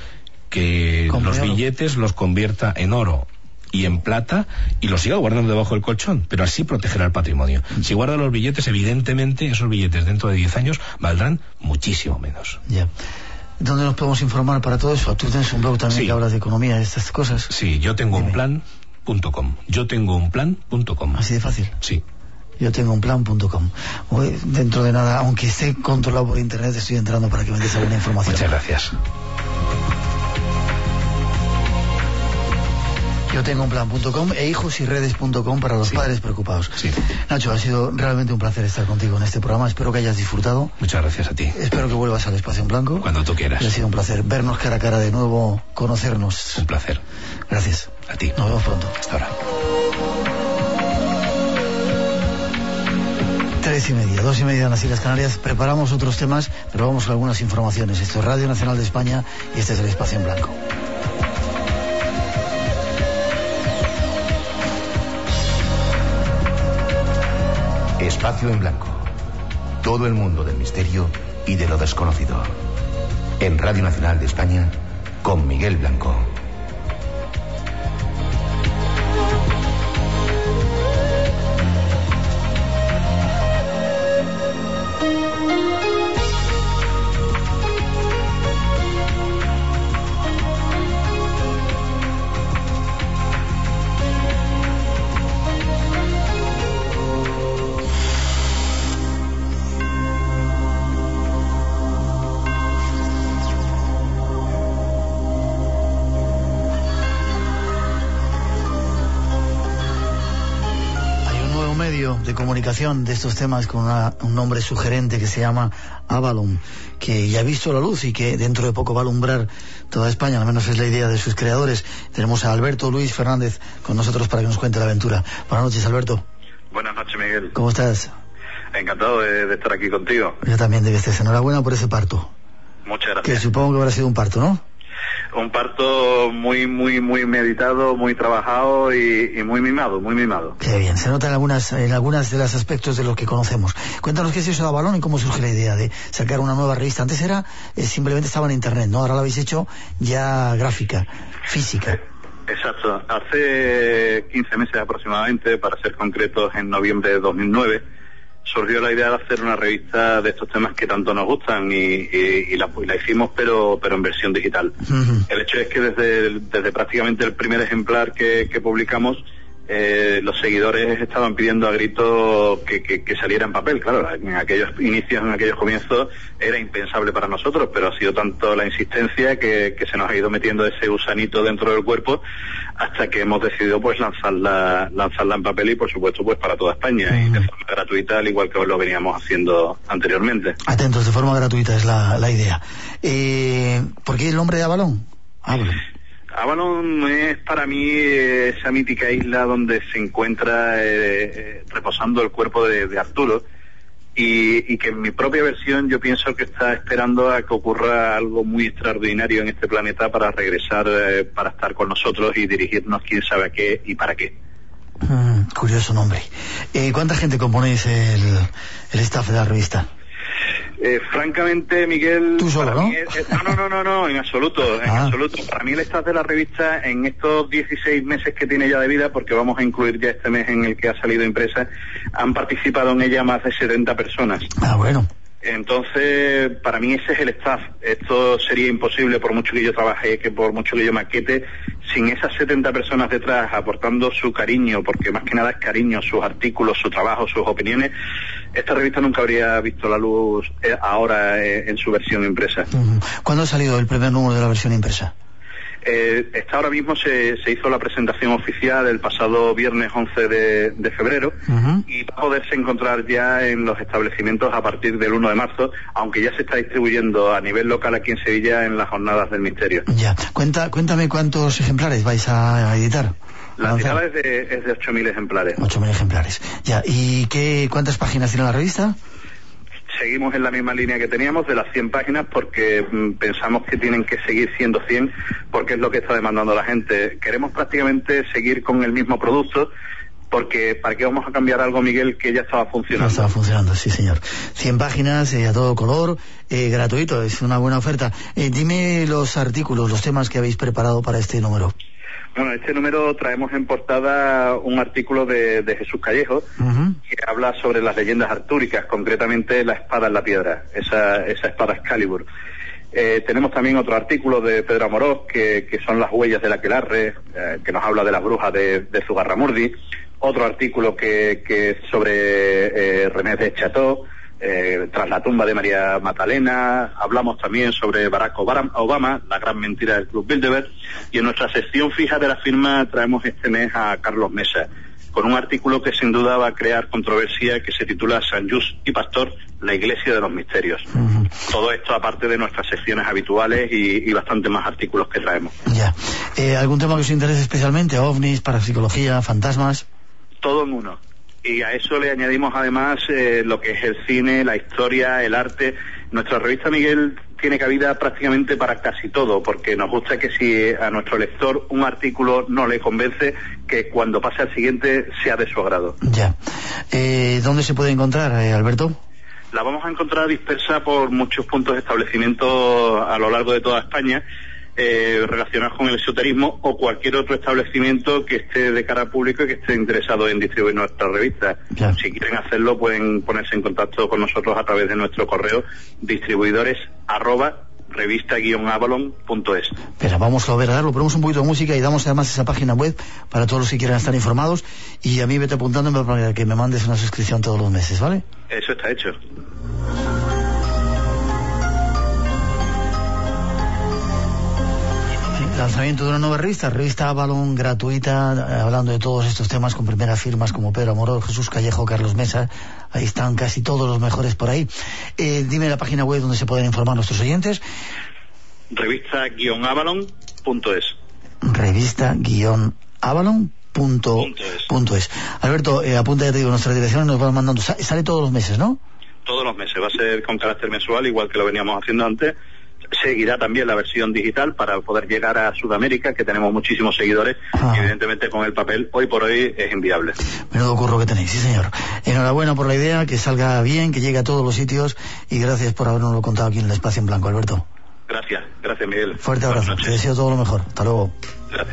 que Compre los oro. billetes los convierta en oro y en plata y los siga guardando debajo del colchón, pero así protegerá el patrimonio. Si guarda los billetes, evidentemente esos billetes dentro de diez años valdrán muchísimo menos. Ya. Yeah. ¿Dónde nos podemos informar para todo eso? Tú tienes un blog también sí. que hablas de economía, de estas cosas. Sí, yo tengo Dime. un plan punto com. Yo tengo un plan punto com. ¿Así de fácil? Sí. Yo tengo un plan punto com. Dentro de nada, aunque esté controlado por internet, estoy entrando para que me des alguna información. Muchas gracias. Yo tengo un plan punto com e hijos y redes punto com para los sí. padres preocupados. Sí. Nacho, ha sido realmente un placer estar contigo en este programa. Espero que hayas disfrutado. Muchas gracias a ti. Espero que vuelvas al Espacio en Blanco. Cuando tú quieras. Y ha sido un placer vernos cara a cara de nuevo, conocernos. Un placer. Gracias. A ti. Nos vemos pronto. Hasta ahora. Tres y media, dos y media en las Islas Canarias. Preparamos otros temas, pero vamos con algunas informaciones. Esto es Radio Nacional de España y este es el Espacio en Blanco. Espacio en Blanco. Todo el mundo del misterio y de lo desconocido. En Radio Nacional de España, con Miguel Blanco. De comunicación de estos temas con una, un nombre sugerente que se llama Avalon, que ya ha visto la luz y que dentro de poco va a alumbrar toda España, al menos es la idea de sus creadores. Tenemos a Alberto Luis Fernández con nosotros para que nos cuente la aventura. Buenas noches, Alberto. Buenas noches, Miguel. ¿Cómo estás? Encantado de, de estar aquí contigo. Yo también, debes estar. Enhorabuena por ese parto. Muchas gracias. Que supongo que habrá sido un parto, ¿no? Un parto muy, muy, muy meditado, muy trabajado y, y muy mimado, muy mimado. Qué bien, se nota en algunas, en algunas de los aspectos de los que conocemos. Cuéntanos qué es eso de Avalon y cómo surge la idea de sacar una nueva revista. Antes era, eh, simplemente estaba en internet, ¿no? Ahora la habéis hecho ya gráfica, física. Exacto. Hace quince meses aproximadamente, para ser concretos, en noviembre de dos mil nueve, surgió la idea de hacer una revista de estos temas que tanto nos gustan y, y, y, la, y la hicimos pero pero en versión digital. Uh-huh. El hecho es que desde, desde prácticamente el primer ejemplar que, que publicamos, eh, los seguidores estaban pidiendo a grito que, que, que saliera en papel. Claro, en aquellos inicios, en aquellos comienzos, era impensable para nosotros, pero ha sido tanto la insistencia que, que se nos ha ido metiendo ese gusanito dentro del cuerpo hasta que hemos decidido pues lanzarla lanzarla en papel y por supuesto pues para toda España uh-huh. y de forma gratuita, al igual que lo veníamos haciendo anteriormente. Atentos, de forma gratuita es la, la idea. Eh, ¿Por qué el nombre de Avalon? Avalon. Avalon es para mí esa mítica isla donde se encuentra eh, reposando el cuerpo de, de Arturo y, y que en mi propia versión yo pienso que está esperando a que ocurra algo muy extraordinario en este planeta para regresar, eh, para estar con nosotros y dirigirnos quién sabe a qué y para qué. Mm, curioso nombre. Eh, ¿Cuánta gente componéis el, el staff de la revista? Eh, francamente, Miguel... ¿Tú solo, no? Es, no, no, no, no, no, en absoluto, en ah. absoluto. Para mí el staff de la revista, en estos dieciséis meses que tiene ya de vida, porque vamos a incluir ya este mes en el que ha salido impresa, han participado en ella más de setenta personas. Ah, bueno. Entonces, para mí ese es el staff. Esto sería imposible por mucho que yo trabaje, que por mucho que yo maquete, sin esas setenta personas detrás aportando su cariño, porque más que nada es cariño, sus artículos, su trabajo, sus opiniones. Esta revista nunca habría visto la luz eh, ahora eh, en su versión impresa. Uh-huh. ¿Cuándo ha salido el primer número de la versión impresa? Eh, esta ahora mismo se, se hizo la presentación oficial el pasado viernes once de, de febrero uh-huh. y va a poderse encontrar ya en los establecimientos a partir del uno de marzo, aunque ya se está distribuyendo a nivel local aquí en Sevilla en las Jornadas del Misterio. Ya, Cuenta, cuéntame cuántos ejemplares vais a, a editar. La tirada es de, es de ocho mil ejemplares. ocho mil ejemplares, ya. ¿Y qué, cuántas páginas tiene la revista? Seguimos en la misma línea que teníamos de las cien páginas porque mm, pensamos que tienen que seguir siendo cien porque es lo que está demandando la gente. Queremos prácticamente seguir con el mismo producto porque ¿para qué vamos a cambiar algo, Miguel, que ya estaba funcionando? Ya estaba funcionando, sí señor. cien páginas, eh, a todo color, eh, gratuito, es una buena oferta. Eh, dime los artículos, los temas que habéis preparado para este número. Bueno, este número traemos en portada un artículo de, de Jesús Callejo uh-huh. que habla sobre las leyendas artúricas, concretamente la espada en la piedra, esa, esa espada Excalibur. Eh, tenemos también otro artículo de Pedro Amorós, que, que son las huellas del aquelarre, eh, que nos habla de las brujas de, de Zugarramurdi. Otro artículo que, que es sobre eh, René de Chateau, Eh, tras la tumba de María Magdalena. Hablamos también sobre Barack Obama, la gran mentira del Club Bilderberg, y en nuestra sección fija de la firma traemos este mes a Carlos Mesa, con un artículo que sin duda va a crear controversia, que se titula San Just y Pastor, la Iglesia de los Misterios. Uh-huh. Todo esto aparte de nuestras secciones habituales y, y bastante más artículos que traemos. Ya. Eh, ¿Algún tema que os interese especialmente? ¿OVNIs, parapsicología, fantasmas? Todo en uno. Y a eso le añadimos además eh, lo que es el cine, la historia, el arte. Nuestra revista, Miguel, tiene cabida prácticamente para casi todo, porque nos gusta que si a nuestro lector un artículo no le convence, que cuando pase al siguiente sea de su agrado. Ya. Eh, ¿Dónde se puede encontrar, eh, Alberto? La vamos a encontrar dispersa por muchos puntos de establecimientos a lo largo de toda España, eh, relacionados con el esoterismo o cualquier otro establecimiento que esté de cara al público y que esté interesado en distribuir nuestra revista. Claro. Si quieren hacerlo, pueden ponerse en contacto con nosotros a través de nuestro correo distribuidores arroba revista guion avalon punto es. Pero vamos a ver, a darlo, ponemos un poquito de música y damos además esa página web para todos los que quieran estar informados, y a mí vete apuntándome para que me mandes una suscripción todos los meses, ¿vale? Eso está hecho. Lanzamiento de una nueva revista, revista Avalon, gratuita, hablando de todos estos temas con primeras firmas como Pedro Amorós, Jesús Callejo, Carlos Mesa. Ahí están casi todos los mejores por ahí. Eh, dime la página web donde se pueden informar nuestros oyentes. revista guion avalon punto es. revista guion avalon punto es. Alberto, eh, apunta, ya te digo, nuestra dirección, nos van mandando, sale todos los meses, ¿no? Todos los meses, va a ser con carácter mensual, igual que lo veníamos haciendo antes. Seguirá también la versión digital para poder llegar a Sudamérica, que tenemos muchísimos seguidores, ah. y evidentemente con el papel hoy por hoy es inviable. Menudo curro que tenéis, sí señor. Enhorabuena por la idea, que salga bien, que llegue a todos los sitios, y gracias por habernoslo contado aquí en el Espacio en Blanco, Alberto. Gracias, gracias Miguel. Fuerte abrazo, te deseo todo lo mejor. Hasta luego. Gracias.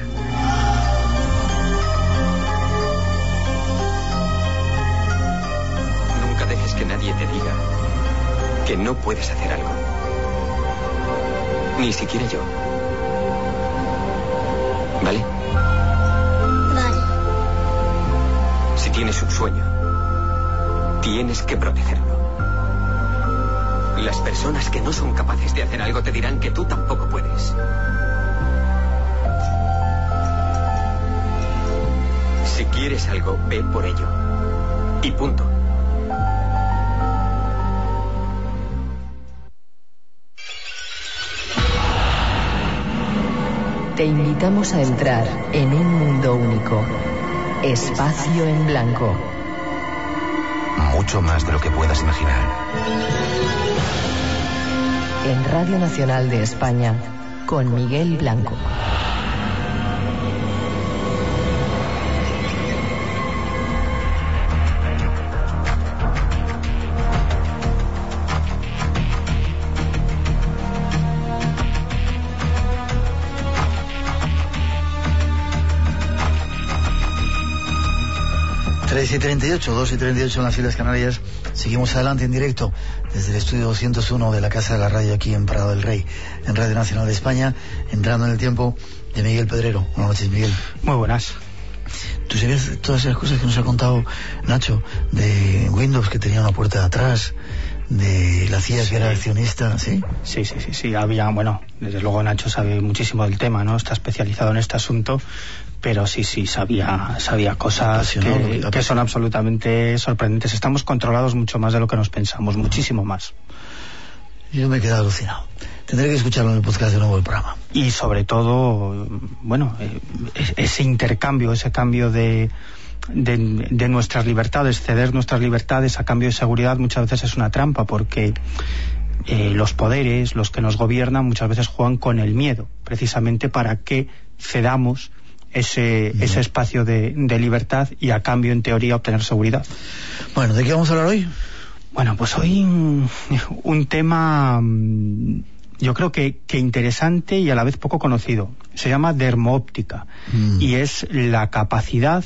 Nunca dejes que nadie te diga que no puedes hacer algo. Ni siquiera yo. ¿Vale? Vale. Si tienes un sueño, tienes que protegerlo. Las personas que no son capaces de hacer algo te dirán que tú tampoco puedes. Si quieres algo, ve por ello. Y punto. Te invitamos a entrar en un mundo único. Espacio en Blanco. Mucho más de lo que puedas imaginar. En Radio Nacional de España, con Miguel Blanco. tres y treinta y ocho, dos y treinta y ocho en las Islas Canarias. Seguimos adelante en directo desde el estudio doscientos uno de la Casa de la Radio, aquí en Prado del Rey, en Radio Nacional de España, entrando en el tiempo de Miguel Pedrero. Buenas noches, Miguel. Muy buenas. ¿Tú sabías todas esas cosas que nos ha contado Nacho de Windows, que tenía una puerta de atrás, de la C I A, sí, que era accionista, ¿sí? Sí, sí, sí, sí, había, bueno, desde luego Nacho sabe muchísimo del tema, ¿no? Está especializado en este asunto, pero sí, sí, sabía, sabía cosas que, que son absolutamente sorprendentes. Estamos controlados mucho más de lo que nos pensamos, muchísimo más. Yo me he quedado alucinado. Tendré que escucharlo en el podcast de nuevo el programa. Y sobre todo, bueno, ese intercambio, ese cambio de, de, de nuestras libertades, ceder nuestras libertades a cambio de seguridad, muchas veces es una trampa, porque eh, los poderes, los que nos gobiernan, muchas veces juegan con el miedo, precisamente para que cedamos ese, mm. ese espacio de, de libertad y a cambio, en teoría, obtener seguridad. Bueno, ¿de qué vamos a hablar hoy? Bueno, pues hoy un, un tema, yo creo que, que interesante y a la vez poco conocido. Se llama dermoóptica, mm. y es la capacidad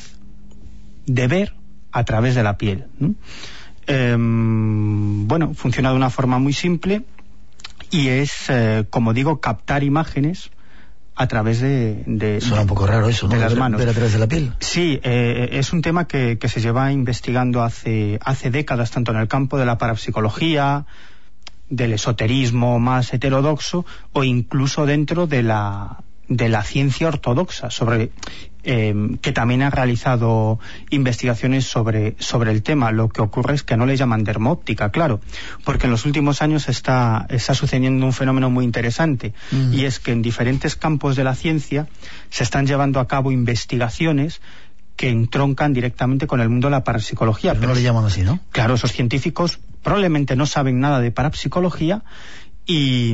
de ver a través de la piel. ¿Mm? Eh, bueno, funciona de una forma muy simple y es, eh, como digo, captar imágenes a través de, de suena un poco raro eso, ¿no? De las manos. Ver a través de la piel. Sí, eh, es un tema que, que se lleva investigando hace, hace décadas, tanto en el campo de la parapsicología, del esoterismo más heterodoxo, o incluso dentro de la, de la ciencia ortodoxa, sobre eh, que también ha realizado investigaciones sobre, sobre el tema. Lo que ocurre es que no le llaman dermoóptica, claro, porque en los últimos años está, está sucediendo un fenómeno muy interesante, mm. y es que en diferentes campos de la ciencia se están llevando a cabo investigaciones que entroncan directamente con el mundo de la parapsicología. Pero no le llaman así, ¿no? Claro, esos científicos probablemente no saben nada de parapsicología y,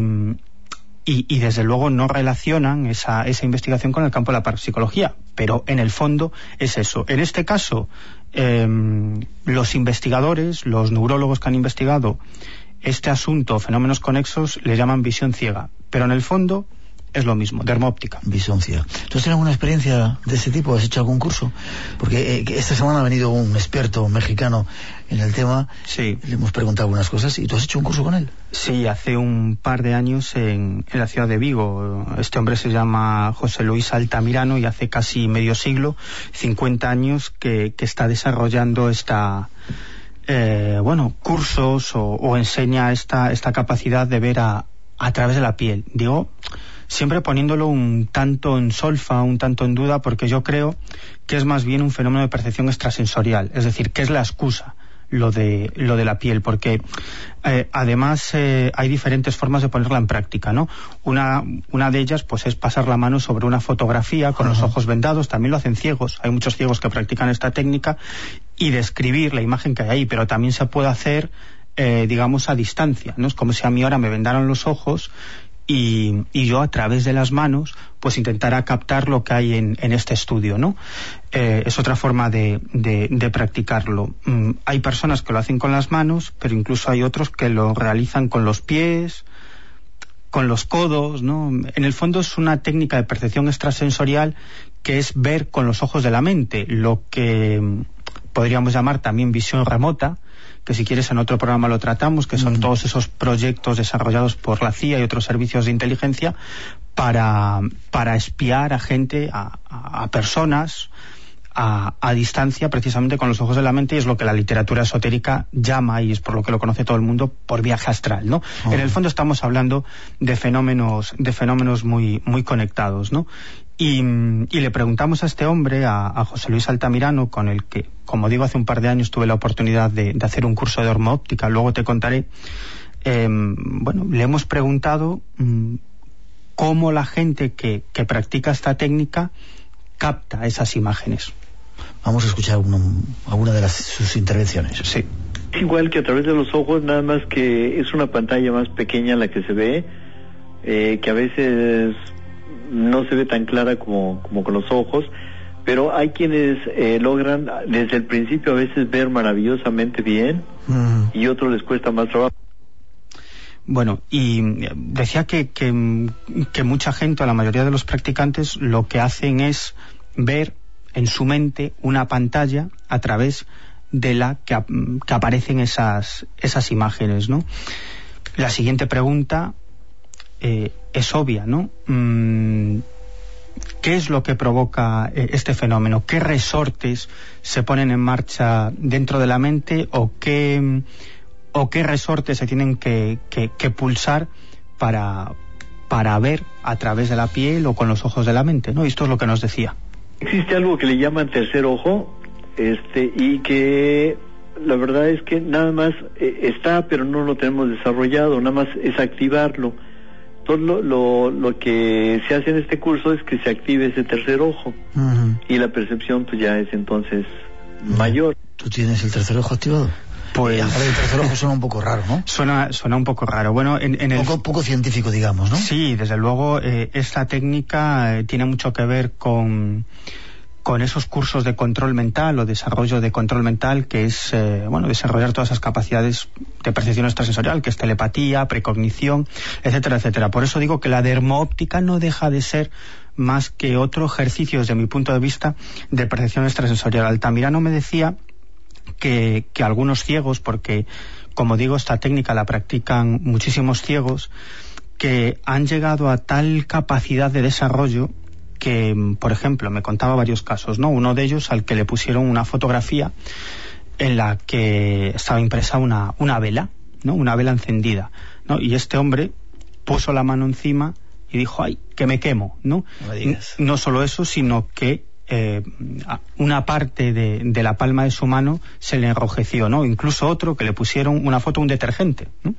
y, y desde luego no relacionan esa, esa investigación con el campo de la parapsicología, pero en el fondo es eso. En este caso, eh, los investigadores, los neurólogos que han investigado este asunto, fenómenos conexos, le llaman visión ciega, pero en el fondo es lo mismo, dermóptica. Visión ciega. ¿Tú has tenido alguna experiencia de ese tipo? ¿Has hecho algún curso? Porque eh, esta semana ha venido un experto mexicano en el tema. Sí. Le hemos preguntado algunas cosas. ¿Y tú has hecho un curso con él? Sí, hace un par de años en, en la ciudad de Vigo. Este hombre se llama José Luis Altamirano y hace casi medio siglo, cincuenta años, que, que está desarrollando esta... Eh, bueno, cursos o, o enseña esta, esta capacidad de ver a, a través de la piel. Digo, siempre poniéndolo un tanto en solfa, un tanto en duda, porque yo creo que es más bien un fenómeno de percepción extrasensorial, es decir, que es la excusa lo de lo de la piel, porque eh, además eh, hay diferentes formas de ponerla en práctica, ¿no? Una una de ellas pues es pasar la mano sobre una fotografía con Ajá. los ojos vendados. También lo hacen ciegos, hay muchos ciegos que practican esta técnica, y describir la imagen que hay ahí, pero también se puede hacer eh, digamos a distancia, ¿no? Es como si a mí ahora me vendaran los ojos y, y yo a través de las manos pues intentara captar lo que hay en, en este estudio, ¿no? Eh, es otra forma de, de, de practicarlo. Mm, hay personas que lo hacen con las manos, pero incluso hay otros que lo realizan con los pies, con los codos, ¿no? En el fondo es una técnica de percepción extrasensorial que es ver con los ojos de la mente, lo que mm, podríamos llamar también visión remota, que si quieres en otro programa lo tratamos, que son mm. todos esos proyectos desarrollados por la C I A y otros servicios de inteligencia para, para espiar a gente, a, a, a personas, a, a distancia, precisamente con los ojos de la mente, y es lo que la literatura esotérica llama, y es por lo que lo conoce todo el mundo, por viaje astral, ¿no? Oh. En el fondo estamos hablando de fenómenos, de fenómenos muy, muy conectados, ¿no? Y, y le preguntamos a este hombre, a, a José Luis Altamirano, con el que, como digo, hace un par de años tuve la oportunidad de, de hacer un curso de dermóptica, luego te contaré. Eh, bueno, le hemos preguntado mmm, cómo la gente que, que practica esta técnica capta esas imágenes. Vamos a escuchar uno, alguna de las, sus intervenciones. Sí. Es igual que a través de los ojos, nada más que es una pantalla más pequeña la que se ve, eh, que a veces no se ve tan clara como, como con los ojos, pero hay quienes eh, logran desde el principio a veces ver maravillosamente bien, mm. y otros les cuesta más trabajo. Bueno, y decía que, que, que mucha gente, o la mayoría de los practicantes, lo que hacen es ver en su mente una pantalla a través de la que, que aparecen esas, esas imágenes, ¿no? La siguiente pregunta eh, es obvia, ¿no? Mm, ¿qué es lo que provoca eh, este fenómeno? ¿Qué resortes se ponen en marcha dentro de la mente, o qué, o qué resortes se tienen que, que, que pulsar para, para ver a través de la piel o con los ojos de la mente, ¿no? Y esto es lo que nos decía. Existe algo que le llaman tercer ojo, este, y que la verdad es que nada más eh, está, pero no lo tenemos desarrollado, nada más es activarlo. Todo lo, lo, lo que se hace en este curso es que se active ese tercer ojo, uh-huh. y la percepción pues ya es entonces uh-huh. mayor. ¿Tú tienes el tercer ojo activado? Pues hablar del tercer ojo suena un poco raro, ¿no? Suena, suena un poco raro. Bueno, en, en el... poco, poco científico, digamos, ¿no? Sí, desde luego, eh, esta técnica eh, tiene mucho que ver con, con esos cursos de control mental o desarrollo de control mental, que es, eh, bueno, desarrollar todas esas capacidades de percepción extrasensorial, que es telepatía, precognición, etcétera, etcétera. Por eso digo que la dermóptica no deja de ser más que otro ejercicio, desde mi punto de vista, de percepción extrasensorial. Altamirano me decía que, que algunos ciegos, porque como digo, esta técnica la practican muchísimos ciegos, que han llegado a tal capacidad de desarrollo que, por ejemplo, me contaba varios casos, ¿no? Uno de ellos al que le pusieron una fotografía en la que estaba impresa una, una vela, ¿no? Una vela encendida, ¿no? Y este hombre puso la mano encima y dijo, ¡ay, que me quemo!, ¿no? No me digas. No solo eso, sino que eh, una parte de, de la palma de su mano se le enrojeció, ¿no? Incluso otro que le pusieron una foto de un detergente, ¿no?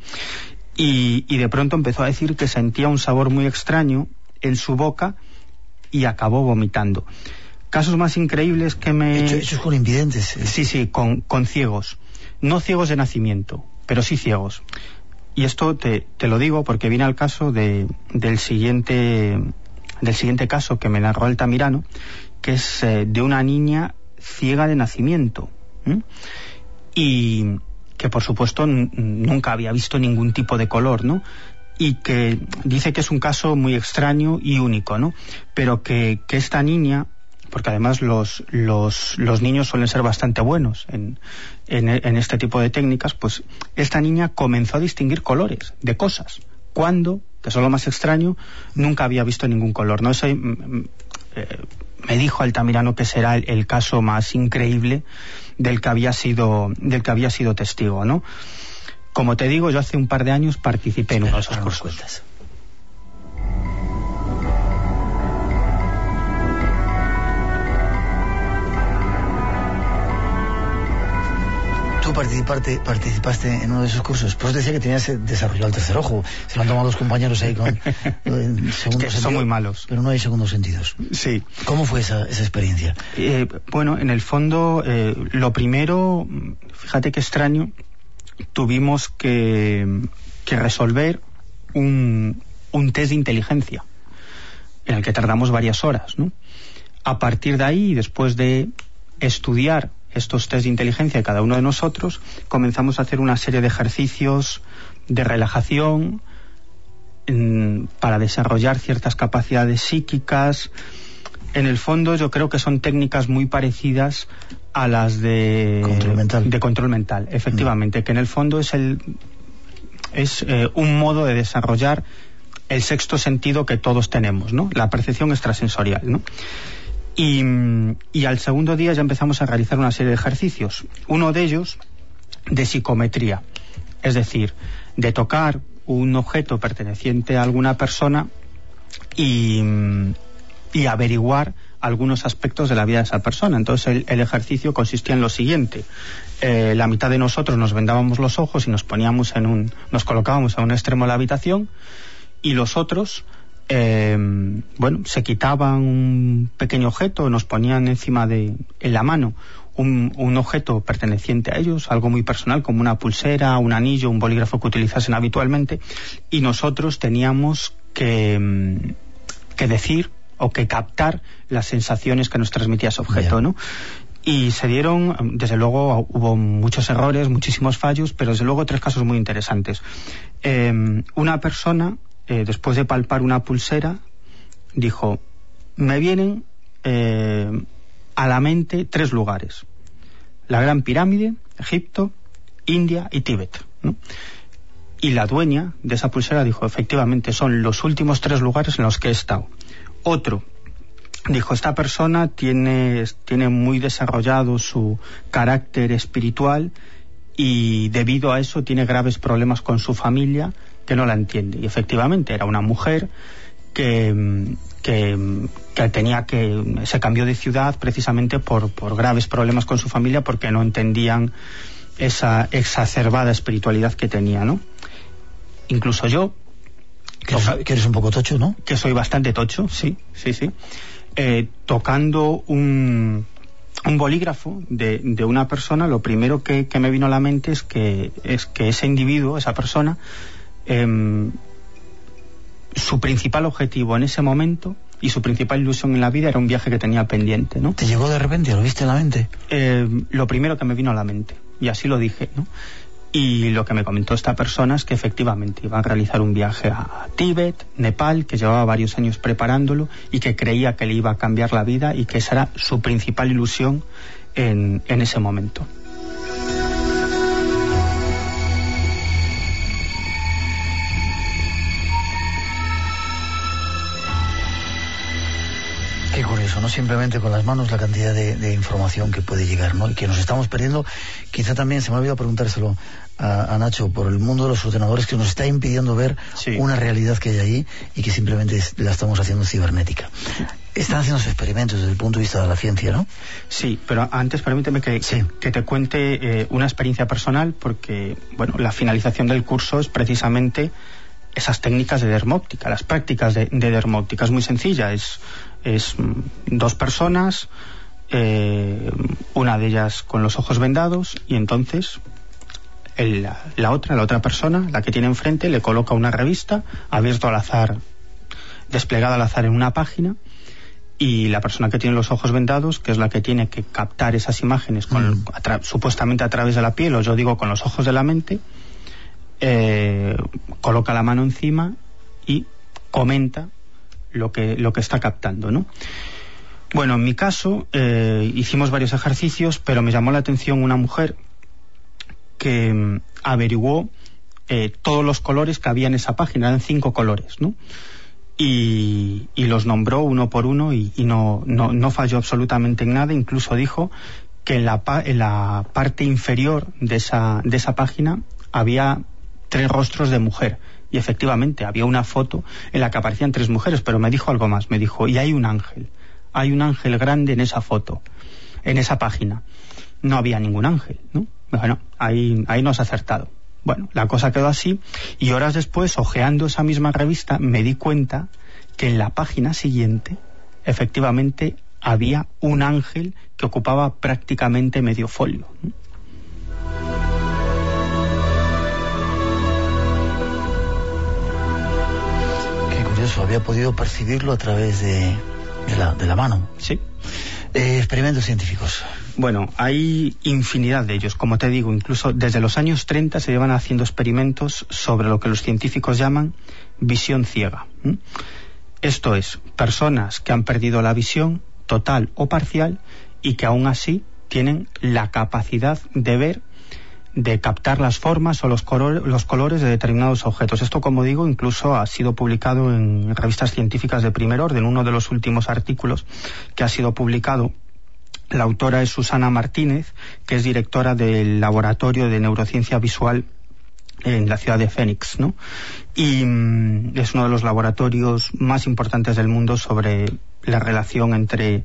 Y, y de pronto empezó a decir que sentía un sabor muy extraño en su boca y acabó vomitando. casos más increíbles que me... Hecho, hechos con invidentes. Eh. Sí, sí, con, con ciegos. No ciegos de nacimiento, pero sí ciegos. Y esto te, te lo digo porque viene al caso de, del siguiente del siguiente caso que me narró Altamirano, que es eh, de una niña ciega de nacimiento. ¿Mm? Y que por supuesto n- nunca había visto ningún tipo de color, ¿no? Y que dice que es un caso muy extraño y único, ¿no? Pero que, que esta niña, porque además los, los, los niños suelen ser bastante buenos en, en, en este tipo de técnicas, pues esta niña comenzó a distinguir colores de cosas, cuando, que es lo más extraño, nunca había visto ningún color, ¿no? Eso, eh, me dijo Altamirano que será el, el caso más increíble del que había sido, del que había sido testigo, ¿no? Como te digo, yo hace un par de años participé en uno de esos cursos. Tú participaste, participaste en uno de esos cursos. Pues decía que tenías desarrollado el tercer ojo. Se lo han tomado los compañeros ahí con en segundo que sentido, son muy malos. Pero no hay segundos sentidos. Sí. ¿Cómo fue esa, esa experiencia? Eh, bueno, en el fondo, eh, lo primero, fíjate qué extraño, tuvimos que, que resolver un, un test de inteligencia en el que tardamos varias horas, ¿no? A partir de ahí, después de estudiar estos test de inteligencia de cada uno de nosotros, comenzamos a hacer una serie de ejercicios de relajación en, para desarrollar ciertas capacidades psíquicas. En el fondo yo creo que son técnicas muy parecidas a las de control mental, de control mental, efectivamente, mm. que en el fondo es el es eh, un modo de desarrollar el sexto sentido que todos tenemos, ¿no? La percepción extrasensorial, ¿no? Y, y al segundo día ya empezamos a realizar una serie de ejercicios, uno de ellos de psicometría, es decir, de tocar un objeto perteneciente a alguna persona y, y averiguar algunos aspectos de la vida de esa persona. Entonces el, el ejercicio consistía en lo siguiente: eh, la mitad de nosotros nos vendábamos los ojos y nos poníamos en un, nos colocábamos a un extremo de la habitación, y los otros Eh, bueno, se quitaban un pequeño objeto, nos ponían encima de, en la mano, un, un objeto perteneciente a ellos, algo muy personal, como una pulsera, un anillo, un bolígrafo que utilizasen habitualmente, y nosotros teníamos que, que decir o que captar las sensaciones que nos transmitía ese objeto, yeah. ¿no? Y se dieron, desde luego, hubo muchos errores, muchísimos fallos, pero desde luego tres casos muy interesantes. Eh, una persona, Eh, después de palpar una pulsera, dijo: me vienen eh, a la mente tres lugares: la Gran Pirámide, Egipto, India y Tíbet, ¿no? Y la dueña de esa pulsera dijo: efectivamente, son los últimos tres lugares en los que he estado. Otro dijo: esta persona tiene, tiene muy desarrollado su carácter espiritual y debido a eso tiene graves problemas con su familia, que no la entiende. Y efectivamente era una mujer que, que, que tenía que se cambió de ciudad precisamente por, por graves problemas con su familia, porque no entendían esa exacerbada espiritualidad que tenía, ¿no? Incluso yo, que, toca, eres, que eres un poco tocho, ¿no? Que soy bastante tocho, sí, sí, sí. Eh, tocando un un bolígrafo de, de una persona, lo primero que, que me vino a la mente es que es que ese individuo, esa persona, Eh, su principal objetivo en ese momento y su principal ilusión en la vida era un viaje que tenía pendiente, ¿no? ¿Te llegó de repente? ¿Lo viste en la mente? Eh, lo primero que me vino a la mente, y así lo dije, ¿no? Y lo que me comentó esta persona es que efectivamente iba a realizar un viaje a Tíbet, Nepal, que llevaba varios años preparándolo y que creía que le iba a cambiar la vida y que esa era su principal ilusión en, en ese momento. Qué curioso, ¿no? Simplemente con las manos la cantidad de, de información que puede llegar, ¿no? Y que nos estamos perdiendo. Quizá también se me ha olvidado preguntárselo a, a Nacho, por el mundo de los ordenadores, que nos está impidiendo ver sí. una realidad que hay ahí y que simplemente la estamos haciendo cibernética. Están haciendo experimentos desde el punto de vista de la ciencia, ¿no? Sí, pero antes permíteme que, sí. que te cuente eh, una experiencia personal, porque, bueno, la finalización del curso es precisamente esas técnicas de dermóptica, las prácticas de, de dermóptica. Es muy sencilla, es, es dos personas, eh, una de ellas con los ojos vendados, y entonces el, la, la otra, la otra persona, la que tiene enfrente, le coloca una revista abierto al azar, desplegada al azar en una página, y la persona que tiene los ojos vendados, que es la que tiene que captar esas imágenes con, mm. a tra- supuestamente a través de la piel, o yo digo con los ojos de la mente, eh, coloca la mano encima y comenta lo que, lo que está captando, ¿no? Bueno, en mi caso eh, hicimos varios ejercicios, pero me llamó la atención una mujer que mm, averiguó eh, todos los colores que había en esa página, eran cinco colores, ¿no? Y, y los nombró uno por uno y, y no, no, no falló absolutamente en nada. Incluso dijo que en la, en la parte inferior de esa, de esa página había tres rostros de mujer. Y efectivamente había una foto en la que aparecían tres mujeres, pero me dijo algo más. Me dijo, y hay un ángel, hay un ángel grande en esa foto, en esa página. No había ningún ángel, ¿no? Bueno, ahí, ahí no has acertado. Bueno, la cosa quedó así, y horas después, hojeando esa misma revista, me di cuenta que en la página siguiente, efectivamente, había un ángel que ocupaba prácticamente medio folio. Qué curioso, había podido percibirlo a través de, de, la, de la mano. Sí. Eh, experimentos científicos. Bueno, hay infinidad de ellos, como te digo, incluso desde los años treinta se llevan haciendo experimentos sobre lo que los científicos llaman visión ciega. ¿Mm? Esto es, personas que han perdido la visión total o parcial y que aún así tienen la capacidad de ver, de captar las formas o los, color, los colores de determinados objetos. Esto, como digo, incluso ha sido publicado en revistas científicas de primer orden. Uno de los últimos artículos que ha sido publicado, la autora es Susana Martínez, que es directora del Laboratorio de Neurociencia Visual en la ciudad de Phoenix, ¿no? Y mm, es uno de los laboratorios más importantes del mundo sobre la relación entre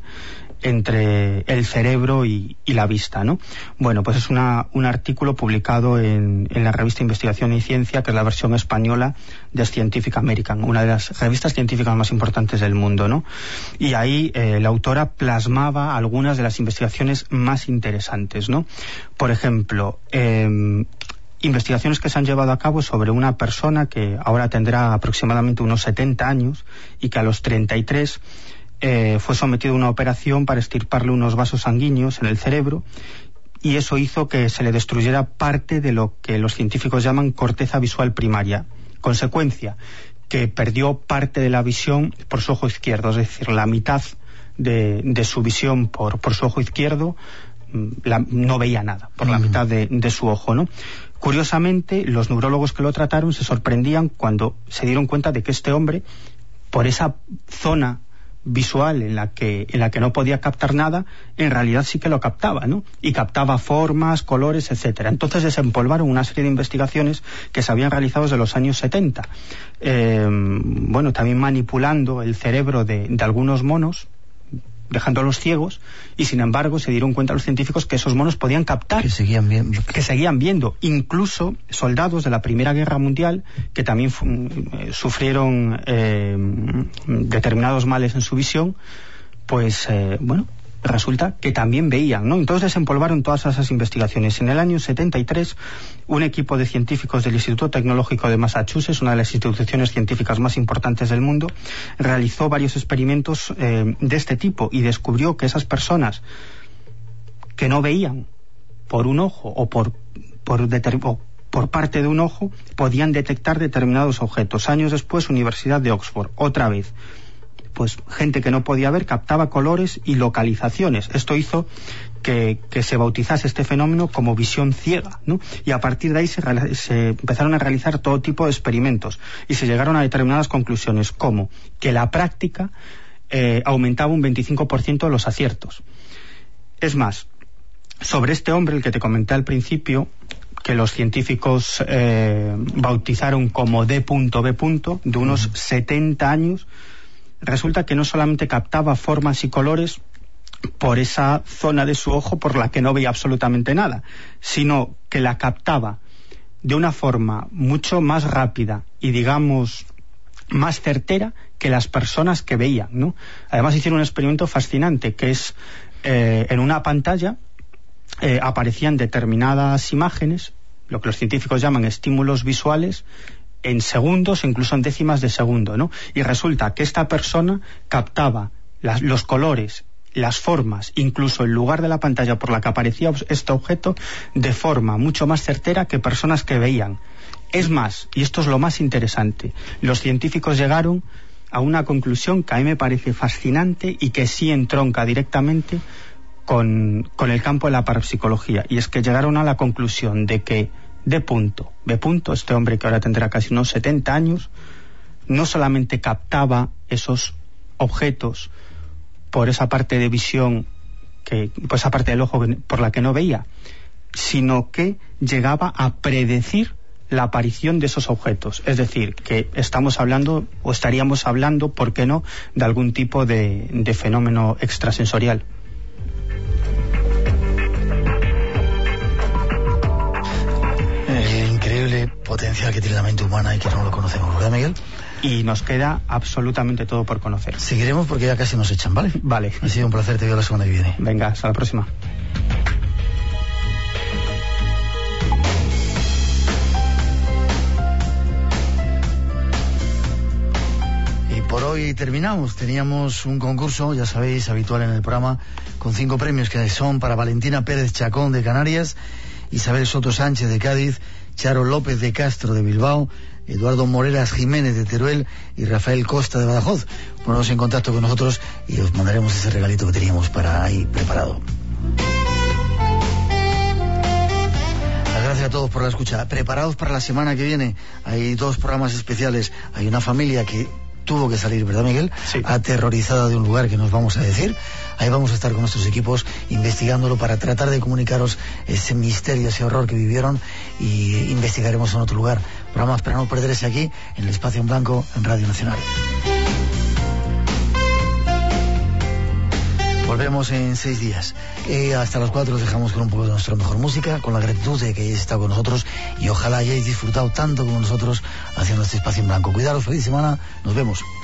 entre el cerebro y, y la vista, ¿no? Bueno, pues es una, un artículo publicado en, en la revista Investigación y Ciencia, que es la versión española de Scientific American, una de las revistas científicas más importantes del mundo, ¿no? Y ahí eh, la autora plasmaba algunas de las investigaciones más interesantes, ¿no? Por ejemplo, eh, investigaciones que se han llevado a cabo sobre una persona que ahora tendrá aproximadamente unos setenta años y que a los treinta y tres Eh, fue sometido a una operación para extirparle unos vasos sanguíneos en el cerebro, y eso hizo que se le destruyera parte de lo que los científicos llaman corteza visual primaria. Consecuencia, que perdió parte de la visión por su ojo izquierdo, es decir, la mitad de, de su visión por, por su ojo izquierdo, la, no veía nada por la mitad de, de su ojo, ¿no? Curiosamente, los neurólogos que lo trataron se sorprendían cuando se dieron cuenta de que este hombre, por esa zona visual en la que en la que no podía captar nada, en realidad sí que lo captaba, ¿no? Y captaba formas, colores, etcétera. Entonces desempolvaron una serie de investigaciones que se habían realizado desde los años setenta, eh, bueno, también manipulando el cerebro de, de algunos monos, dejándolos ciegos, y sin embargo se dieron cuenta los científicos que esos monos podían captar, que seguían viendo, que seguían viendo, incluso soldados de la Primera Guerra Mundial que también eh, sufrieron eh, determinados males en su visión, pues eh, bueno, resulta que también veían, ¿no? Entonces desempolvaron todas esas investigaciones. En el año setenta y tres, un equipo de científicos del Instituto Tecnológico de Massachusetts, una de las instituciones científicas más importantes del mundo, realizó varios experimentos eh, de este tipo y descubrió que esas personas que no veían por un ojo o por, por, deter- o por parte de un ojo podían detectar determinados objetos. Años después, Universidad de Oxford, otra vez, pues gente que no podía ver captaba colores y localizaciones. Esto hizo que, que se bautizase este fenómeno como visión ciega, ¿no? Y a partir de ahí se, se empezaron a realizar todo tipo de experimentos y se llegaron a determinadas conclusiones, como que la práctica eh, aumentaba un veinticinco por ciento de los aciertos. Es más, sobre este hombre, el que te comenté al principio, que los científicos eh, bautizaron como D B, de unos uh-huh. setenta años, resulta que no solamente captaba formas y colores por esa zona de su ojo por la que no veía absolutamente nada, sino que la captaba de una forma mucho más rápida y, digamos, más certera que las personas que veían, ¿no? Además hicieron un experimento fascinante, que es eh, en una pantalla eh, aparecían determinadas imágenes, lo que los científicos llaman estímulos visuales, en segundos, incluso en décimas de segundo, ¿no? Y resulta que esta persona captaba las, los colores, las formas, incluso el lugar de la pantalla por la que aparecía este objeto, de forma mucho más certera que personas que veían. Es más, y esto es lo más interesante, los científicos llegaron a una conclusión que a mí me parece fascinante y que sí entronca directamente con, con el campo de la parapsicología, y es que llegaron a la conclusión de que D. Punto, B. Punto, este hombre que ahora tendrá casi unos setenta años, no solamente captaba esos objetos por esa parte de visión, que, por esa parte del ojo por la que no veía, sino que llegaba a predecir la aparición de esos objetos. Es decir, que estamos hablando, o estaríamos hablando, ¿por qué no?, de algún tipo de, de fenómeno extrasensorial. El increíble potencial que tiene la mente humana y que no lo conocemos, ¿verdad, Miguel? Y nos queda absolutamente todo por conocer. Seguiremos porque ya casi nos echan, ¿vale? Vale. Ha sido un placer, te veo la semana que viene. Venga, hasta la próxima. Y por hoy terminamos. Teníamos un concurso, ya sabéis, habitual en el programa, con cinco premios que son para Valentina Pérez Chacón de Canarias, Isabel Soto Sánchez de Cádiz, Charo López de Castro de Bilbao, Eduardo Moreras Jiménez de Teruel y Rafael Costa de Badajoz. Poneros en contacto con nosotros y os mandaremos ese regalito que teníamos para ahí preparado. Las gracias a todos por la escucha. Preparados para la semana que viene. Hay dos programas especiales. Hay una familia que tuvo que salir, ¿verdad, Miguel? Sí. Aterrorizada de un lugar que nos vamos a decir. Ahí vamos a estar con nuestros equipos investigándolo para tratar de comunicaros ese misterio, ese horror que vivieron, y investigaremos en otro lugar. Programas para no perderse aquí, en el Espacio en Blanco, en Radio Nacional. Volvemos en seis días. Eh, hasta las cuatro os dejamos con un poco de nuestra mejor música, con la gratitud de que hayáis estado con nosotros y ojalá hayáis disfrutado tanto como nosotros haciendo este Espacio en Blanco. Cuidaros, feliz semana, nos vemos.